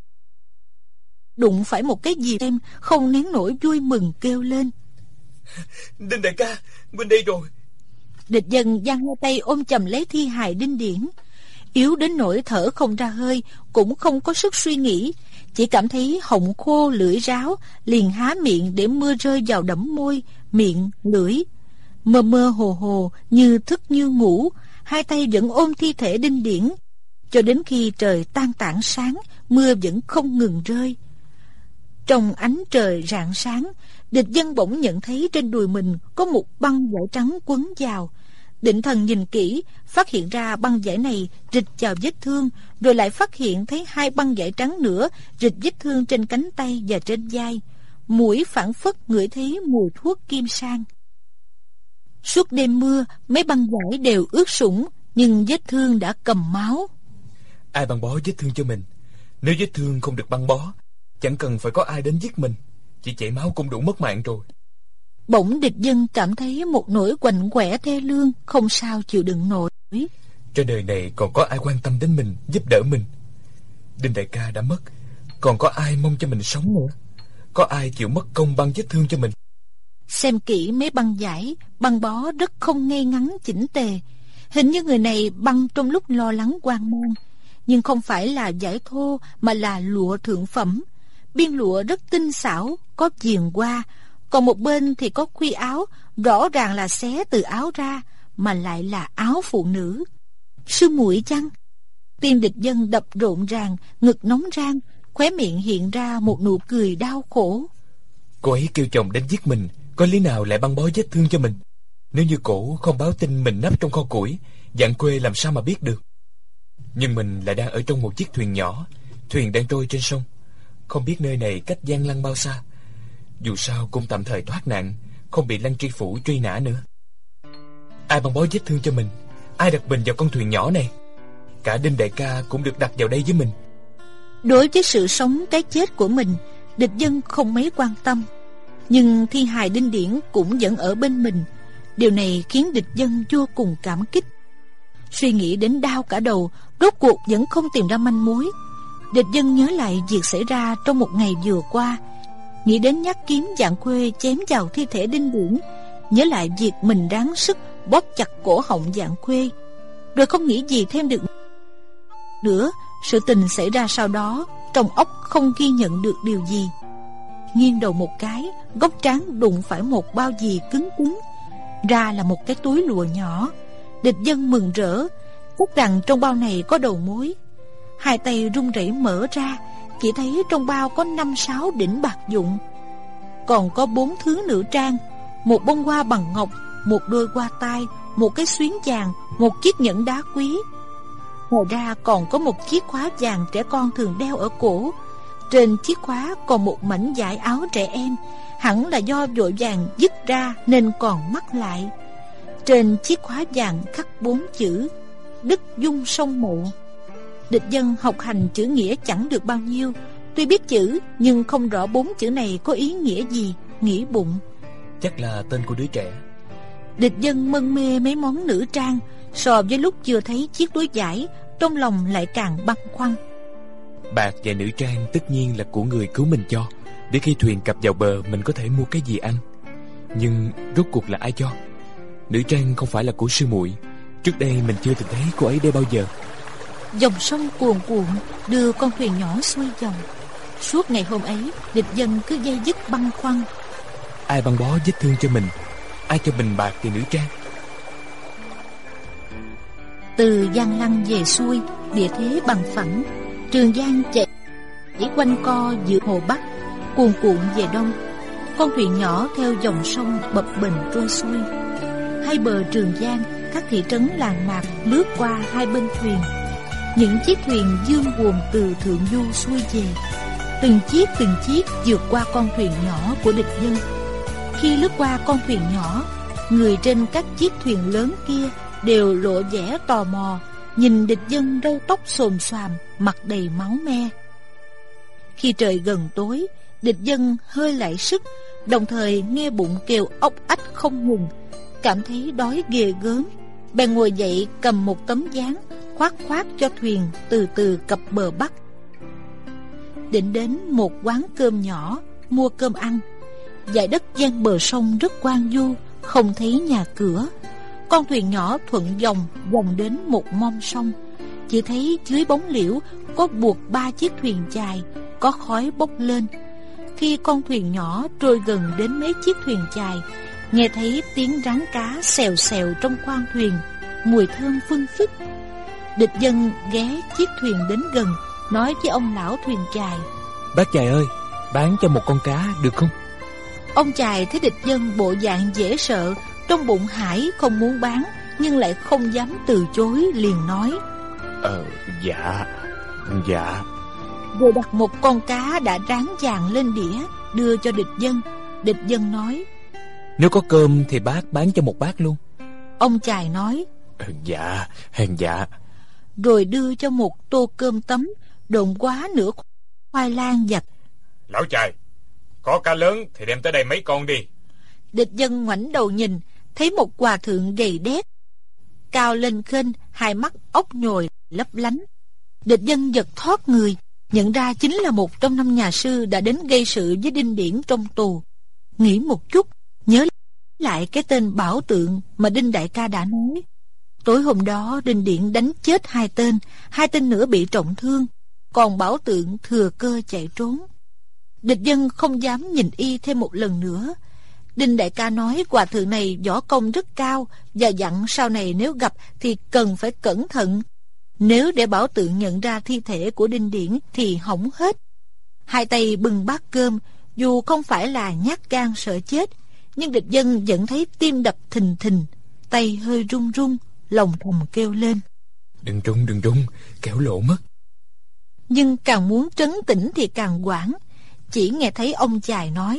đụng phải một cái gì em không nén nổi vui mừng kêu lên: Đinh đại ca, bên đây rồi. Địch dân giang hai tay ôm chầm lấy thi hài Đinh Điển, yếu đến nỗi thở không ra hơi, cũng không có sức suy nghĩ, chỉ cảm thấy họng khô lưỡi ráo, liền há miệng để mưa rơi vào đẫm môi, miệng, lưỡi. Mơ mơ hồ hồ, như thức như ngủ, hai tay vẫn ôm thi thể Đinh Điển, cho đến khi trời tan tảng sáng, mưa vẫn không ngừng rơi. Trong ánh trời rạng sáng, địch dân bỗng nhận thấy trên đùi mình có một băng vải trắng quấn vào. Định thần nhìn kỹ, phát hiện ra băng vải này rịch vào vết thương, rồi lại phát hiện thấy hai băng vải trắng nữa rịch vết thương trên cánh tay và trên vai. Mũi phảng phất ngửi thấy mùi thuốc kim sang. Suốt đêm mưa, mấy băng vải đều ướt sũng, nhưng vết thương đã cầm máu. Ai băng bó vết thương cho mình? Nếu vết thương không được băng bó, chẳng cần phải có ai đến giết mình, chỉ chảy máu cũng đủ mất mạng rồi. Bỗng địch dân cảm thấy một nỗi quạnh quẻ thê lương, không sao chịu đựng nổi. Trên đời này còn có ai quan tâm đến mình, giúp đỡ mình? Đinh đại ca đã mất, còn có ai mong cho mình sống nữa? Có ai chịu mất công băng vết thương cho mình? Xem kỹ mấy băng vải, băng bó rất không ngay ngắn chỉnh tề. Hình như người này băng trong lúc lo lắng hoang mang. Nhưng không phải là vải thô, mà là lụa thượng phẩm. Biên lụa rất tinh xảo, có viền hoa. Còn một bên thì có khuy áo, rõ ràng là xé từ áo ra, mà lại là áo phụ nữ. Sư muội chăng? Tim địch dân đập rộn ràng, ngực nóng rang, khóe miệng hiện ra một nụ cười đau khổ. Cô ấy kêu chồng đến giết mình, có lý nào lại băng bó vết thương cho mình? Nếu như cổ không báo tin mình nấp trong kho củi, dặn quê làm sao mà biết được? Nhưng mình lại đang ở trong một chiếc thuyền nhỏ, thuyền đang trôi trên sông, không biết nơi này cách Giang Lăng bao xa. Dù sao cũng tạm thời thoát nạn, không bị Lăng tri phủ truy nã nữa. Ai băng bó vết thương cho mình? Ai đặt mình vào con thuyền nhỏ này? Cả Đinh đại ca cũng được đặt vào đây với mình. Đối với sự sống cái chết của mình, địch dân không mấy quan tâm, nhưng thi hài Đinh Điển cũng vẫn ở bên mình. Điều này khiến địch dân vô cùng cảm kích. Suy nghĩ đến đau cả đầu, rốt cuộc vẫn không tìm ra manh mối. Địch dân nhớ lại việc xảy ra trong một ngày vừa qua, nghĩ đến nhát kiếm dạng khuê chém vào thi thể Đinh Điển, nhớ lại việc mình ráng sức bóp chặt cổ họng dạng khuê, rồi không nghĩ gì thêm được nữa. Sự tình xảy ra sau đó, trong óc không ghi nhận được điều gì. Nghiêng đầu một cái, góc trán đụng phải một bao gì cứng cứng, ra là một cái túi lụa nhỏ. Địch dân mừng rỡ, chắc rằng trong bao này có đầu mối. Hai tay run rẩy mở ra, chỉ thấy trong bao có năm sáu đỉnh bạc dụng, còn có bốn thứ nữ trang: một bông hoa bằng ngọc, một đôi hoa tai, một cái xuyến vàng, một chiếc nhẫn đá quý. Ngoài ra còn có một chiếc khóa vàng trẻ con thường đeo ở cổ. Trên chiếc khóa còn một mảnh vải áo trẻ em, hẳn là do vội vàng dứt ra nên còn mắc lại. Trên chiếc khóa vàng khắc bốn chữ: Đức Dung Sông Mộ. Địch dân học hành chữ nghĩa chẳng được bao nhiêu, tuy biết chữ nhưng không rõ bốn chữ này có ý nghĩa gì, nghĩ bụng: chắc là tên của đứa trẻ. Địch dân mân mê mấy món nữ trang, so với lúc chưa thấy chiếc túi vải, trong lòng lại càng băn khoăn. Bạc và nữ trang tất nhiên là của người cứu mình cho, để khi thuyền cập vào bờ mình có thể mua cái gì ăn. Nhưng rốt cuộc là ai cho? Nữ trang không phải là của sư muội, trước đây mình chưa từng thấy cô ấy đây bao giờ. Dòng sông cuồn cuộn đưa con thuyền nhỏ xuôi dòng. Suốt ngày hôm ấy, địch dân cứ dây dứt băn khoăn. Ai băng bó vết thương cho mình? Ai cho mình bạc và nữ trang? Từ Giang Lăng về xuôi, địa thế bằng phẳng, Trường Giang chạy chỉ quanh co giữa hồ Bắc, cuồn cuộn về đông. Con thuyền nhỏ theo dòng sông bập bềnh trôi xuôi. Hai bờ Trường Giang các thị trấn làng mạc lướt qua hai bên thuyền. Những chiếc thuyền dương buồm từ thượng du xuôi về, từng chiếc từng chiếc vượt qua con thuyền nhỏ của địch dân. Khi lướt qua con thuyền nhỏ, người trên các chiếc thuyền lớn kia đều lộ vẻ tò mò, nhìn địch dân râu tóc xồm xoàm, mặt đầy máu me. Khi trời gần tối, địch dân hơi lại sức, đồng thời nghe bụng kêu ốc ách không ngừng, cảm thấy đói ghê gớm, bèn ngồi dậy cầm một tấm ván khoác khoác cho thuyền từ từ cập bờ bắc. Định đến một quán cơm nhỏ mua cơm ăn. Dải đất ven bờ sông rất hoang vu, không thấy nhà cửa. Con thuyền nhỏ thuận dòng vòng đến một mong sông, chỉ thấy dưới bóng liễu có buộc ba chiếc thuyền chài, có khói bốc lên. Khi con thuyền nhỏ trôi gần đến mấy chiếc thuyền chài, nghe thấy tiếng rắn cá xèo xèo trong khoang thuyền, mùi thơm phưng phức. Địch dân ghé chiếc thuyền đến gần, nói với ông lão thuyền chài: Bác chài ơi, bán cho một con cá được không? Ông chài thấy địch dân bộ dạng dễ sợ, trong bụng hải không muốn bán, nhưng lại không dám từ chối, liền nói: Ờ, dạ, dạ. Rồi đặt một con cá đã rán vàng lên đĩa, đưa cho địch dân. Địch dân nói: Nếu có cơm thì bác bán cho một bát luôn. Ông chài nói: ờ, Dạ, hàng dạ. Rồi đưa cho một tô cơm tấm, độn quá nửa khoai lang vặt. Lão chài, có cá lớn thì đem tới đây mấy con đi. Địch dân ngoảnh đầu nhìn, thấy một hòa thượng gầy đét, cao lên khênh, hai mắt ốc nhồi lấp lánh. Địch dân giật thoát người, nhận ra chính là một trong năm nhà sư đã đến gây sự với Đinh Điển trong tù. Nghĩ một chút, nhớ lại cái tên Bảo Tượng mà Đinh đại ca đã nói. Tối hôm đó Đinh Điển đánh chết hai tên, hai tên nữa bị trọng thương, còn Bảo Tượng thừa cơ chạy trốn. Địch dân không dám nhìn y thêm một lần nữa. Đinh đại ca nói hòa thượng này võ công rất cao, và dặn sau này nếu gặp thì cần phải cẩn thận. Nếu để Bảo Tượng nhận ra thi thể của Đinh Điển thì hỏng hết. Hai tay bưng bát cơm, dù không phải là nhát gan sợ chết, nhưng địch dân vẫn thấy tim đập thình thình, tay hơi run run, lòng thầm kêu lên: Đừng trúng, đừng trúng, kéo lộ mất. Nhưng càng muốn trấn tĩnh thì càng hoảng. Chỉ nghe thấy ông chài nói: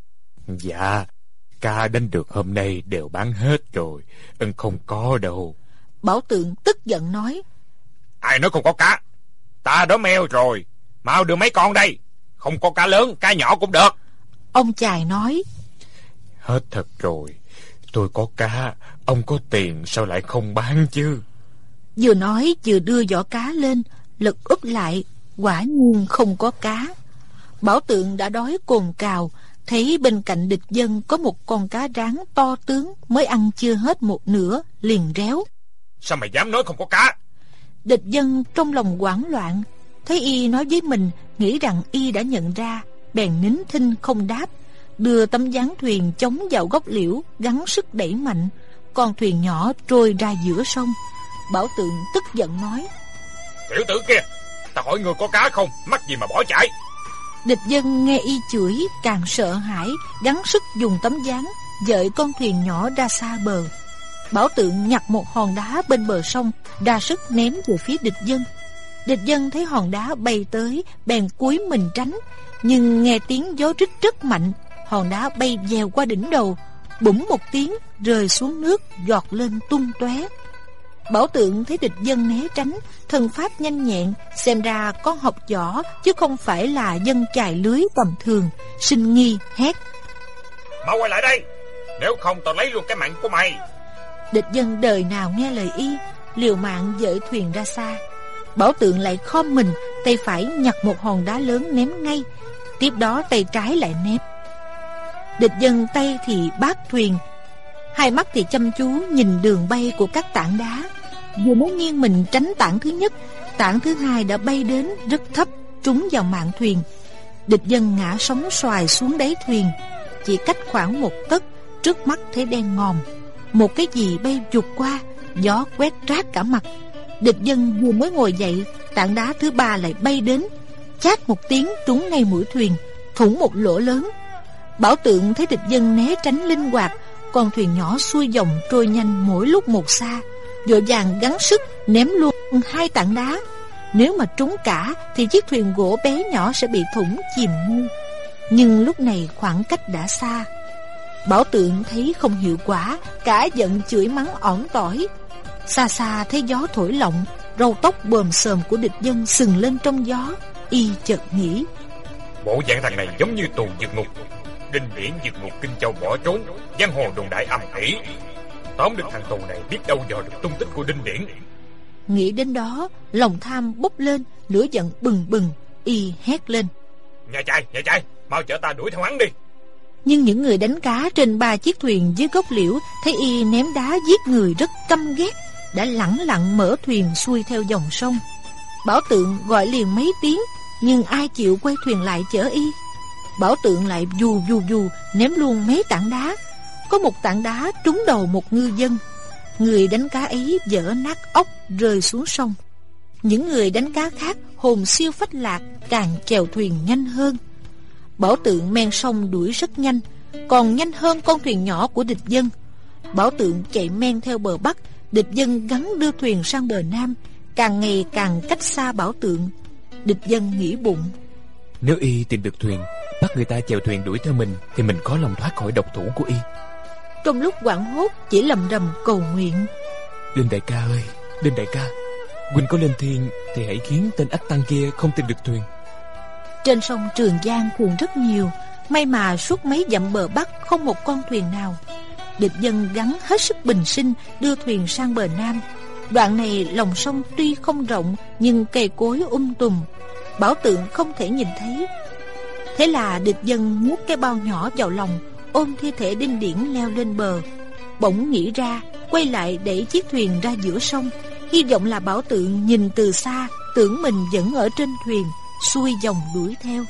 Dạ, cá đánh được hôm nay đều bán hết rồi, ân không có đâu. Bảo Tượng tức giận nói: Ai nói không có cá? Ta đói meo rồi, mau đưa mấy con đây. Không có cá lớn, cá nhỏ cũng được. Ông chài nói: Hết thật rồi, tôi có cá, ông có tiền sao lại không bán chứ? Vừa nói vừa đưa giỏ cá lên, lật úp lại, quả nhiên không có cá. Bảo Tượng đã đói cồn cào, thấy bên cạnh địch dân có một con cá rán to tướng mới ăn chưa hết một nửa, liền réo: Sao mày dám nói không có cá? Địch dân trong lòng hoảng loạn, thấy y nói với mình, nghĩ rằng y đã nhận ra, bèn nín thinh không đáp, đưa tấm ván thuyền chống vào gốc liễu, gắng sức đẩy mạnh, con thuyền nhỏ trôi ra giữa sông. Bảo Tượng tức giận nói: Tiểu tử kia, ta hỏi ngươi có cá không, mắc gì mà bỏ chạy? Địch dân nghe y chửi càng sợ hãi, gắng sức dùng tấm ván dời con thuyền nhỏ ra xa bờ. Bảo Tượng nhặt một hòn đá bên bờ sông, ra sức ném về phía địch dân. Địch dân thấy hòn đá bay tới, bèn cúi mình tránh, nhưng nghe tiếng gió rít rất mạnh, hòn đá bay vèo qua đỉnh đầu, bủm một tiếng rơi xuống nước, giọt lên tung tóe. Bảo Tượng thấy địch dân né tránh, thân pháp nhanh nhẹn, xem ra có học võ chứ không phải là dân chài lưới tầm thường, sinh nghi hét: Mau quay lại đây, nếu không tao lấy luôn cái mạng của mày. Địch dân đời nào nghe lời y, liều mạng dời thuyền ra xa. Bảo Tượng lại khom mình, tay phải nhặt một hòn đá lớn ném ngay, tiếp đó tay trái lại ném. Địch dân tay thì bát thuyền, hai mắt thì chăm chú nhìn đường bay của các tảng đá. Vừa mới nghiêng mình tránh tảng thứ nhất, tảng thứ hai đã bay đến rất thấp, trúng vào mạn thuyền. Địch dân ngã sóng xoài xuống đáy thuyền, chỉ cách khoảng một tấc, trước mắt thấy đen ngòm, một cái gì bay vụt qua, gió quét rát cả mặt. Địch dân vừa mới ngồi dậy, tảng đá thứ ba lại bay đến, chát một tiếng trúng ngay mũi thuyền, thủng một lỗ lớn. Bảo Tượng thấy địch dân né tránh linh hoạt, Con thuyền nhỏ xuôi dòng trôi nhanh mỗi lúc một xa, vội vàng gắng sức ném luôn hai tảng đá. Nếu mà trúng cả thì chiếc thuyền gỗ bé nhỏ sẽ bị thủng chìm ngu. Nhưng lúc này khoảng cách đã xa. Bảo Tượng thấy không hiệu quả, cả giận chửi mắng ỏn tỏi. Xa xa thấy gió thổi lộng, râu tóc bờm xờm của địch dân sừng lên trong gió. Y chợt nghĩ, bộ dạng thằng này giống như tù vượt ngục. Đinh Điển vượt ngục Kinh Châu bỏ trốn, giang hồ đồn đại ầm ĩ. Tóm được thằng tù này, biết đâu dò được tung tích của Đinh Điển. Nghĩ đến đó, lòng tham bốc lên, lửa giận bừng bừng. Y hét lên, nhà trai, nhà trai, mau chở ta đuổi theo hắn đi. Nhưng những người đánh cá trên ba chiếc thuyền dưới gốc liễu thấy Y ném đá giết người rất căm ghét, đã lẳng lặng mở thuyền xuôi theo dòng sông. Bảo Tượng gọi liền mấy tiếng, nhưng ai chịu quay thuyền lại chở Y. Bảo Tượng lại dù dù dù ném luôn mấy tảng đá. Có một tảng đá trúng đầu một ngư dân. Người đánh cá ấy vỡ nát ốc rơi xuống sông. Những người đánh cá khác hồn siêu phách lạc, càng chèo thuyền nhanh hơn. Bảo Tượng men sông đuổi rất nhanh, còn nhanh hơn con thuyền nhỏ của địch dân. Bảo Tượng chạy men theo bờ Bắc, địch dân gắng đưa thuyền sang bờ Nam, càng ngày càng cách xa Bảo Tượng. Địch dân nghĩ bụng, nếu Y tìm được thuyền, bắt người ta chèo thuyền đuổi theo mình, thì mình có lòng thoát khỏi độc thủ của Y. Trong lúc hoảng hốt chỉ lầm rầm cầu nguyện, Đinh đại ca ơi, Đinh đại ca, huynh có lên thiên thì hãy khiến tên ách tăng kia không tìm được thuyền. Trên sông Trường Giang thuyền rất nhiều, may mà suốt mấy dặm bờ Bắc không một con thuyền nào. Địch dân gắng hết sức bình sinh đưa thuyền sang bờ Nam. Đoạn này lòng sông tuy không rộng, nhưng cây cối um tùm, Bảo Tượng không thể nhìn thấy. Thế là địch dân nuốt cái bao nhỏ vào lòng, ôm thi thể Đinh Điển leo lên bờ. Bỗng nghĩ ra, quay lại đẩy chiếc thuyền ra giữa sông, hy vọng là Bảo Tượng nhìn từ xa, tưởng mình vẫn ở trên thuyền, xuôi dòng đuổi theo.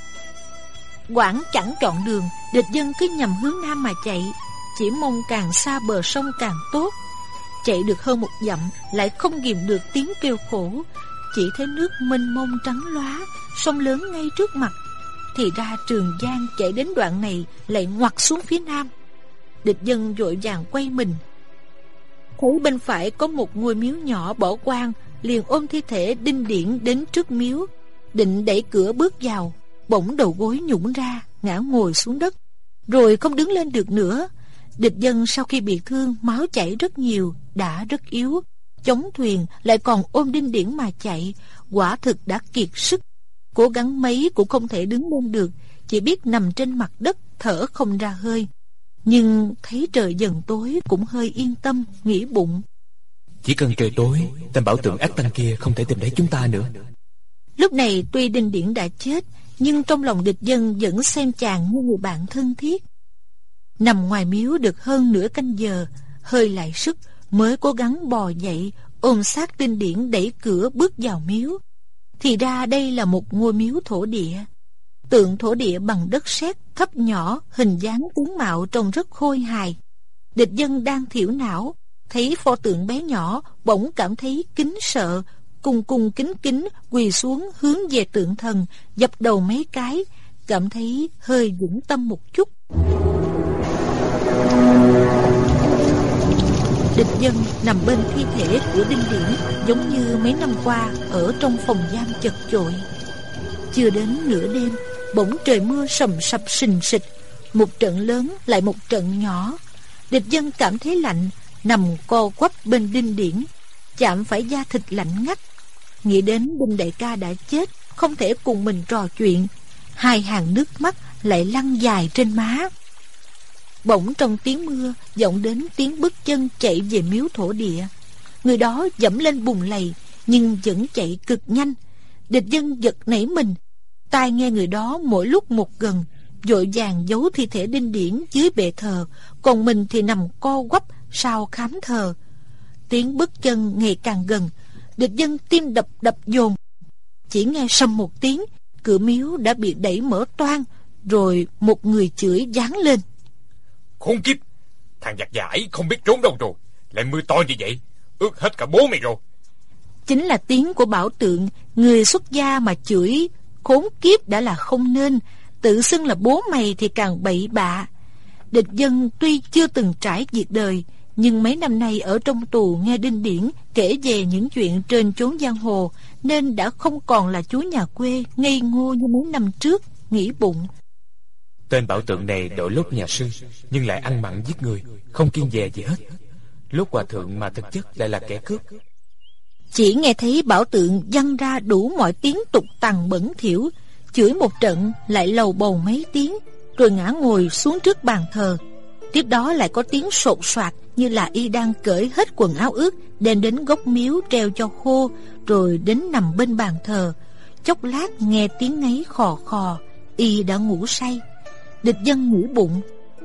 Quảng chẳng chọn đường, địch dân cứ nhằm hướng Nam mà chạy, chỉ mong càng xa bờ sông càng tốt. Chạy được hơn một dặm, lại không ghìm được tiếng kêu khổ. Chỉ thấy nước mênh mông trắng loá, sông lớn ngay trước mặt. Thì ra Trường Giang chạy đến đoạn này lại ngoặt xuống phía nam. Địch dân vội vàng quay mình, thấy bên phải có một ngôi miếu nhỏ bỏ hoang, liền ôm thi thể Đinh Điển đến trước miếu, định đẩy cửa bước vào. Bỗng đầu gối nhũn ra, ngã ngồi xuống đất, rồi không đứng lên được nữa. Địch dân sau khi bị thương, máu chảy rất nhiều, đã rất yếu, chống thuyền lại còn ôm Đinh Điển mà chạy, quả thực đã kiệt sức. Cố gắng mấy cũng không thể đứng lên được, chỉ biết nằm trên mặt đất thở không ra hơi. Nhưng thấy trời dần tối cũng hơi yên tâm, nghĩ bụng, chỉ cần trời tối, tên Bảo Tượng ác tăng kia không thể tìm thấy chúng ta nữa. Lúc này tuy Đinh Điển đã chết, nhưng trong lòng địch dân vẫn xem chàng như người bạn thân thiết. Nằm ngoài miếu được hơn nửa canh giờ, hơi lại sức, mới cố gắng bò dậy, ôm sát Đinh Điển đẩy cửa bước vào miếu. Thì ra đây là một ngôi miếu thổ địa. Tượng thổ địa bằng đất sét, thấp nhỏ, hình dáng tướng mạo trông rất khôi hài. Địch dân đang thiểu não, thấy pho tượng bé nhỏ, bỗng cảm thấy kính sợ, cung cung kính kính quỳ xuống hướng về tượng thần, dập đầu mấy cái, cảm thấy hơi vững tâm một chút. Địch dân nằm bên thi thể của Đinh Điển, giống như mấy năm qua ở trong phòng giam chật chội. Chưa đến nửa đêm, bỗng trời mưa sầm sập sình sịch, một trận lớn lại một trận nhỏ. Địch dân cảm thấy lạnh, nằm co quắp bên Đinh Điển, chạm phải da thịt lạnh ngắt. Nghĩ đến Đinh đại ca đã chết, không thể cùng mình trò chuyện, hai hàng nước mắt lại lăn dài trên má. Bỗng trong tiếng mưa vọng đến tiếng bước chân chạy về miếu thổ địa. Người đó dẫm lên bùn lầy, nhưng vẫn chạy cực nhanh. Địch dân giật nảy mình, tai nghe người đó mỗi lúc một gần, vội vàng giấu thi thể Đinh Điển dưới bệ thờ, còn mình thì nằm co quắp sau khám thờ. Tiếng bước chân ngày càng gần, địch dân tim đập đập dồn. Chỉ nghe sầm một tiếng, cửa miếu đã bị đẩy mở toang, rồi một người chửi giáng lên: Khốn kiếp, thằng giặc già ấy không biết trốn đâu rồi, lại mưa to như vậy, ướt hết cả bố mày rồi. Chính là tiếng của Bảo Tượng, người xuất gia mà chửi khốn kiếp đã là không nên, tự xưng là bố mày thì càng bậy bạ. Địch Dân tuy chưa từng trải việc đời, nhưng mấy năm nay ở trong tù nghe Đinh Điển kể về những chuyện trên chốn giang hồ, nên đã không còn là chú nhà quê ngây ngô như mấy năm trước, nghĩ bụng. Tên Bảo Tượng này đội lốt nhà sư, nhưng lại ăn mặn giết người, không kiêng dè gì hết. Lốt hòa thượng mà thực chất lại là kẻ cướp. Chỉ nghe thấy Bảo Tượng văng ra đủ mọi tiếng tục tằn bẩn thỉu, chửi một trận lại lầu bầu mấy tiếng, rồi ngã ngồi xuống trước bàn thờ. Tiếp đó lại có tiếng sột soạt như là y đang cởi hết quần áo ướt đem đến gốc miếu treo cho khô, rồi đến nằm bên bàn thờ. Chốc lát nghe tiếng ngáy khò khò, y đã ngủ say. Địch Dân nghĩ bụng,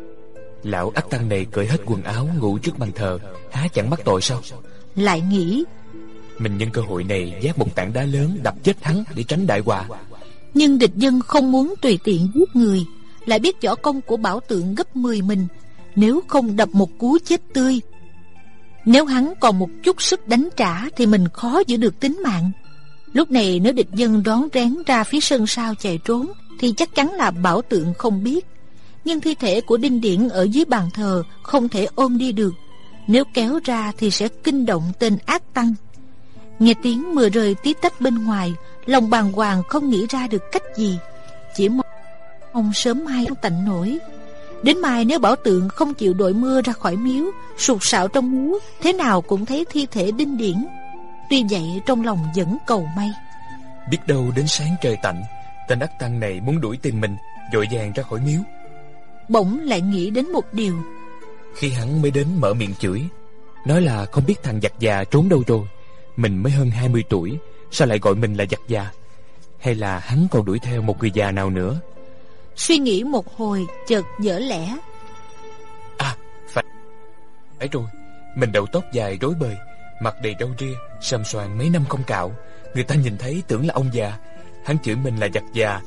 lão ác tăng này cởi hết quần áo ngủ trước bàn thờ, há chẳng mắc tội sao? Lại nghĩ, mình nhân cơ hội này vác một tảng đá lớn đập chết hắn để tránh đại họa. Nhưng Địch Dân không muốn tùy tiện giết người, lại biết võ công của Bảo Tượng gấp mười mình, nếu không đập một cú chết tươi. Nếu hắn còn một chút sức đánh trả thì mình khó giữ được tính mạng. Lúc này nếu Địch Dân rón rén ra phía sân sau chạy trốn thì chắc chắn là Bảo Tượng không biết. Nhưng thi thể của Đinh Điển ở dưới bàn thờ không thể ôm đi được, nếu kéo ra thì sẽ kinh động tên ác tăng. Nghe tiếng mưa rơi tí tách bên ngoài, lòng bàng hoàng không nghĩ ra được cách gì, chỉ mong ông sớm mai tạnh nổi. Đến mai nếu Bảo Tượng không chịu đội mưa ra khỏi miếu, sụt sạo trong miếu, thế nào cũng thấy thi thể Đinh Điển. Tuy vậy trong lòng vẫn cầu may. Biết đâu đến sáng trời tạnh, tên ác tăng này muốn đuổi tìm mình, vội vàng ra khỏi miếu. Bỗng lại nghĩ đến một điều. Khi hắn mới đến mở miệng chửi, nói là không biết thằng giặc già trốn đâu rồi. Mình mới hơn hai mươi tuổi, sao lại gọi mình là giặc già? Hay là hắn còn đuổi theo một người già nào nữa? Suy nghĩ một hồi, chợt dở lẽ. À, phải, phải rồi. Mình đầu tóc dài rối bời, mặt đầy râu ria, sầm xoàn mấy năm không cạo. Người ta nhìn thấy tưởng là ông già. Hắn chửi mình là giặc già.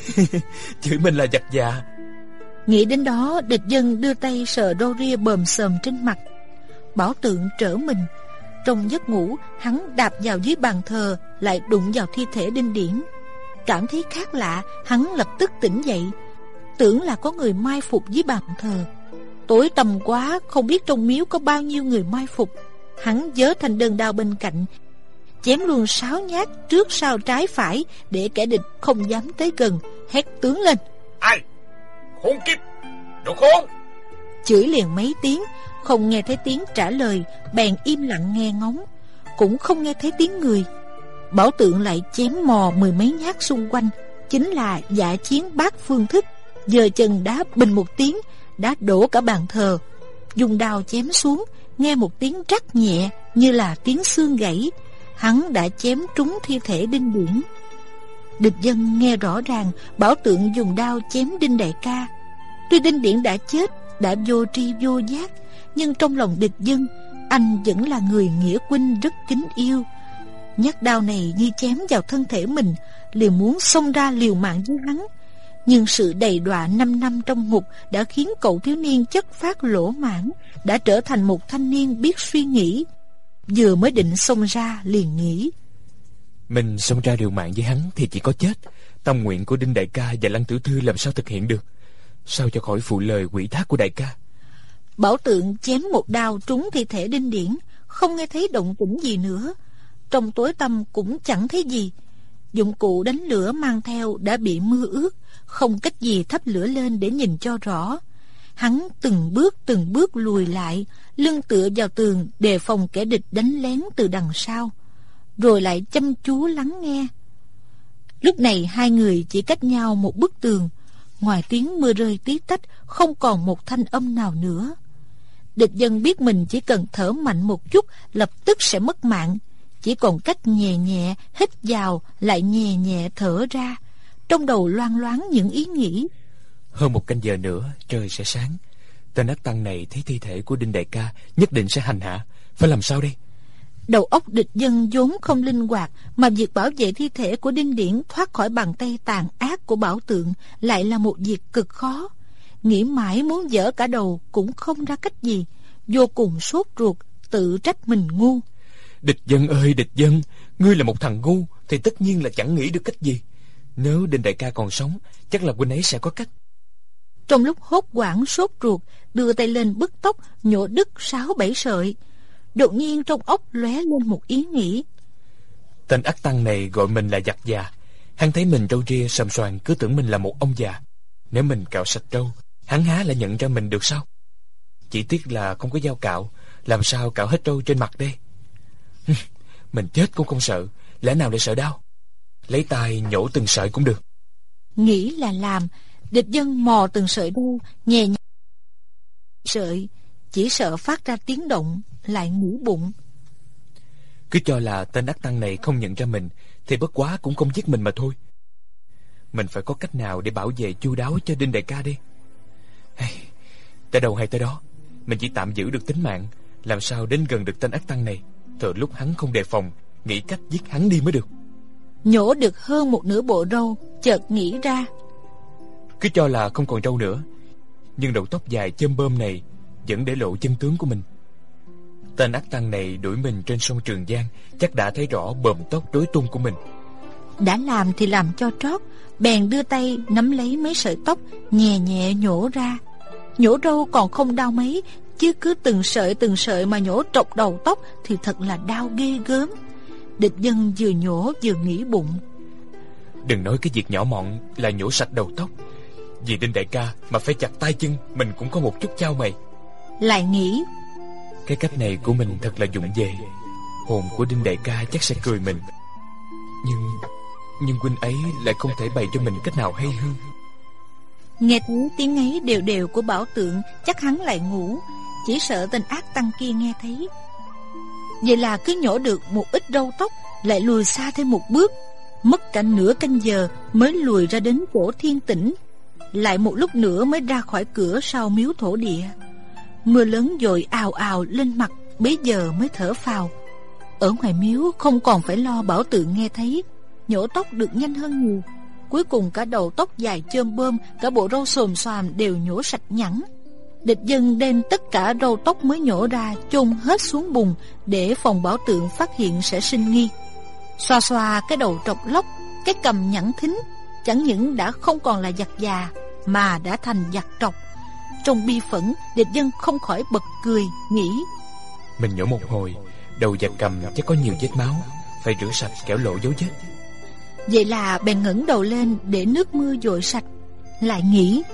Chửi mình là giặc già. Nghĩ đến đó, Địch Dân đưa tay sờ râu ria bờm sờm trên mặt. Bảo Tượng trở mình. Trong giấc ngủ, hắn đạp vào dưới bàn thờ, lại đụng vào thi thể Đinh Điển. Cảm thấy khác lạ, hắn lập tức tỉnh dậy, tưởng là có người mai phục dưới bàn thờ. Tối tăm quá, không biết trong miếu có bao nhiêu người mai phục. Hắn giơ thanh đơn đao bên cạnh, chém luôn sáu nhát trước sau trái phải, để kẻ địch không dám tới gần. Hét tướng lên: Ai? Khốn kiếp! Đồ khốn! Chửi liền mấy tiếng, không nghe thấy tiếng trả lời, bèn im lặng nghe ngóng, cũng không nghe thấy tiếng người. Bảo Tượng lại chém mò mười mấy nhát xung quanh, chính là dạ chiến bát phương thức. Giơ chân đá bình một tiếng, đá đổ cả bàn thờ. Dùng đao chém xuống, nghe một tiếng rắc nhẹ như là tiếng xương gãy. Hắn đã chém trúng thi thể Đinh Điển. Địch Dân nghe rõ ràng Bảo Tượng dùng đao chém Đinh đại ca. Tuy Đinh Điển đã chết, đã vô tri vô giác, nhưng trong lòng Địch Dân, anh vẫn là người nghĩa huynh rất kính yêu. Nhát đao này như chém vào thân thể mình, liền muốn xông ra liều mạng với hắn. Nhưng sự đầy đọa năm năm trong ngục đã khiến cậu thiếu niên chất phát lỗ mãn, đã trở thành một thanh niên biết suy nghĩ. Vừa mới định xông ra liền nghĩ, mình xông ra liều mạng với hắn thì chỉ có chết. Tâm nguyện của Đinh đại ca và Lăng tiểu thư làm sao thực hiện được? Sao cho khỏi phụ lời quỷ thác của đại ca? Bảo Tượng chém một đao trúng thi thể Đinh Điển, không nghe thấy động tĩnh gì nữa. Trong tối tăm cũng chẳng thấy gì. Dụng cụ đánh lửa mang theo đã bị mưa ướt, không cách gì thắp lửa lên để nhìn cho rõ. Hắn từng bước từng bước lùi lại, lưng tựa vào tường đề phòng kẻ địch đánh lén từ đằng sau, rồi lại chăm chú lắng nghe. Lúc này hai người chỉ cách nhau một bức tường, ngoài tiếng mưa rơi tí tách không còn một thanh âm nào nữa. Địch Dân biết mình chỉ cần thở mạnh một chút lập tức sẽ mất mạng, chỉ còn cách nhẹ nhẹ hít vào lại nhẹ nhẹ thở ra. Trong đầu loang loáng những ý nghĩ. Hơn một canh giờ nữa trời sẽ sáng. Tên ác tăng này thấy thi thể của Đinh đại ca nhất định sẽ hành hạ. Phải làm sao đây? Đầu óc Địch Dân vốn không linh hoạt, mà việc bảo vệ thi thể của Đinh Điển thoát khỏi bàn tay tàn ác của Bảo Tượng lại là một việc cực khó. Nghĩ mãi muốn dở cả đầu cũng không ra cách gì, vô cùng sốt ruột, tự trách mình ngu. Địch Dân ơi Địch Dân, ngươi là một thằng ngu thì tất nhiên là chẳng nghĩ được cách gì. Nếu Đinh đại ca còn sống, chắc là huynh ấy sẽ có cách. Trong lúc hốt hoảng sốt ruột, đưa tay lên bứt tóc, nhổ đứt sáu bảy sợi. Đột nhiên trong óc lóe lên một ý nghĩ. Tên ác tăng này gọi mình là giặc già. Hắn thấy mình râu ria sầm xoàn, cứ tưởng mình là một ông già. Nếu mình cạo sạch râu, hắn há lại nhận ra mình được sao? Chỉ tiếc là không có dao cạo, làm sao cạo hết râu trên mặt đây? Mình chết cũng không sợ, lẽ nào lại sợ đau? Lấy tay nhổ từng sợi cũng được. Nghĩ là làm, địch dân mò từng sợi râu, nhẹ nhàng sợi, chỉ sợ phát ra tiếng động, lại nghĩ bụng. Cứ cho là tên ác tăng này không nhận ra mình, thì bất quá cũng không giết mình mà thôi. Mình phải có cách nào để bảo vệ chu đáo cho Đinh đại ca đi. Hey, tới đâu hay tới đó, mình chỉ tạm giữ được tính mạng, làm sao đến gần được tên ác tăng này, từ lúc hắn không đề phòng, nghĩ cách giết hắn đi mới được. Nhổ được hơn một nửa bộ râu, chợt nghĩ ra. Cứ cho là không còn râu nữa, nhưng đầu tóc dài chơm bơm này vẫn để lộ chân tướng của mình. Tên ác tăng này đuổi mình trên sông Trường Giang, chắc đã thấy rõ bờm tóc rối tung của mình. Đã làm thì làm cho trót, bèn đưa tay nắm lấy mấy sợi tóc, nhẹ nhẹ nhổ ra. Nhổ râu còn không đau mấy, chứ cứ từng sợi từng sợi mà nhổ trọc đầu tóc thì thật là đau ghê gớm. Địch dân vừa nhổ vừa nghĩ bụng. Đừng nói cái việc nhỏ mọn là nhổ sạch đầu tóc, vì Đinh đại ca mà phải chặt tay chân, mình cũng có một chút chao mày. Lại nghĩ, cái cách này của mình thật là vụng về, hồn của Đinh đại ca chắc sẽ cười mình. Nhưng Nhưng huynh ấy lại không thể bày cho mình cách nào hay hơn. Nghe thấy tiếng ấy đều đều của Bảo Tượng, chắc hắn lại ngủ, chỉ sợ tên ác tăng kia nghe thấy. Vậy là cứ nhổ được một ít râu tóc, lại lùi xa thêm một bước, mất cả nửa canh giờ mới lùi ra đến chỗ Thiên Tĩnh. Lại một lúc nữa mới ra khỏi cửa sau miếu thổ địa. Mưa lớn dội ào ào lên mặt, bấy giờ mới thở phào. Ở ngoài miếu không còn phải lo Bảo Tượng nghe thấy, nhổ tóc được nhanh hơn nhiều. Cuối cùng cả đầu tóc dài chơm bơm, cả bộ râu xồm xoàm đều nhổ sạch nhẵn. Địch dân đem tất cả râu tóc mới nhổ ra chôn hết xuống bùn, để phòng Bảo Tượng phát hiện sẽ sinh nghi. Xoa xoa cái đầu trọc lóc, cái cằm nhẵn thính, chẳng những đã không còn là giặc già mà đã thành giặc trọc. Trong bi phẫn, địch dân không khỏi bật cười, nghĩ: mình nhổ một hồi, đầu và cằm chắc có nhiều vết máu, phải rửa sạch kẻo lộ dấu vết. Vậy là bèn ngẩng đầu lên để nước mưa dội sạch. Lại nghĩ: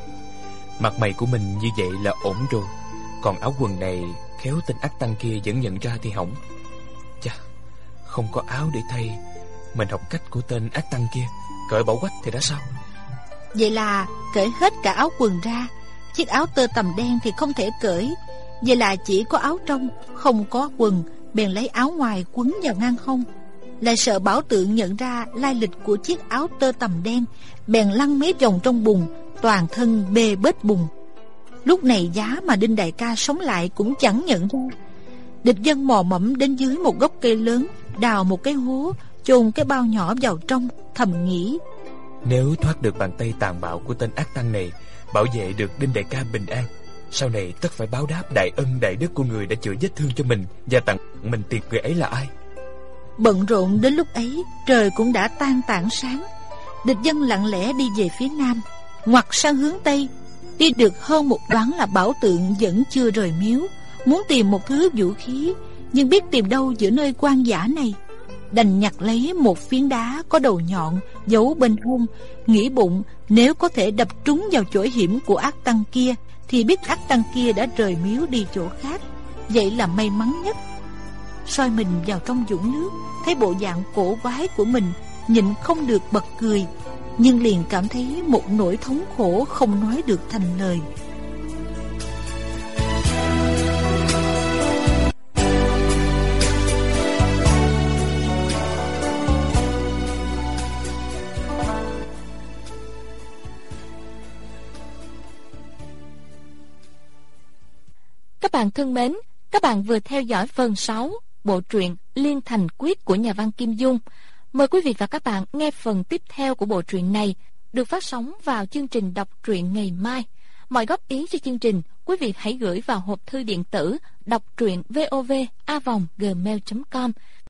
mặt mày của mình như vậy là ổn rồi, còn áo quần này khéo tên ác tăng kia vẫn nhận ra thì hỏng. Chà, không có áo để thay, mình học cách của tên ác tăng kia, cởi bỏ quách thì đã sao? Vậy là cởi hết cả áo quần ra. Chiếc áo tơ tằm đen thì không thể cởi, vậy là chỉ có áo trong, không có quần. Bèn lấy áo ngoài quấn vào ngang hông. Lại sợ Bảo Tượng nhận ra lai lịch của chiếc áo tơ tằm đen, bèn lăn mấy vòng trong bùn, toàn thân bê bết bùn. Lúc này giá mà Đinh đại ca sống lại cũng chẳng nhận ra. Địch dân mò mẫm đến dưới một gốc cây lớn, đào một cái hố, chôn cái bao nhỏ vào trong, thầm nghĩ: nếu thoát được bàn tay tàn bạo của tên ác tăng này, bảo vệ được Đinh đại ca bình an, sau này tất phải báo đáp đại ân đại đức của người đã chữa vết thương cho mình và tặng mình tiền. Người ấy là ai? Bận rộn đến lúc ấy, trời cũng đã tan tảng sáng. Địch dân lặng lẽ đi về phía nam, ngoặt sang hướng tây. Đi được hơn một đoạn là Bảo Tượng vẫn chưa rời miếu, muốn tìm một thứ vũ khí, nhưng biết tìm đâu giữa nơi quan dã này. Đành nhặt lấy một phiến đá có đầu nhọn giấu bên hông, nghĩ bụng nếu có thể đập trúng vào chỗ hiểm của ác tăng kia thì biết ác tăng kia đã rời miếu đi chỗ khác. Vậy là may mắn nhất. Soi mình vào trong vũng nước, thấy bộ dạng cổ quái của mình, nhịn không được bật cười, nhưng liền cảm thấy một nỗi thống khổ không nói được thành lời. Các bạn thân mến, các bạn vừa theo dõi phần sáu bộ truyện Liên Thành Quyết của nhà văn Kim Dung. Mời quý vị và các bạn nghe phần tiếp theo của bộ truyện này, được phát sóng vào chương trình đọc truyện ngày mai. Mọi góp ý cho chương trình, quý vị hãy gửi vào hộp thư điện tử đọc truyện vov a vòng gmail chấm com.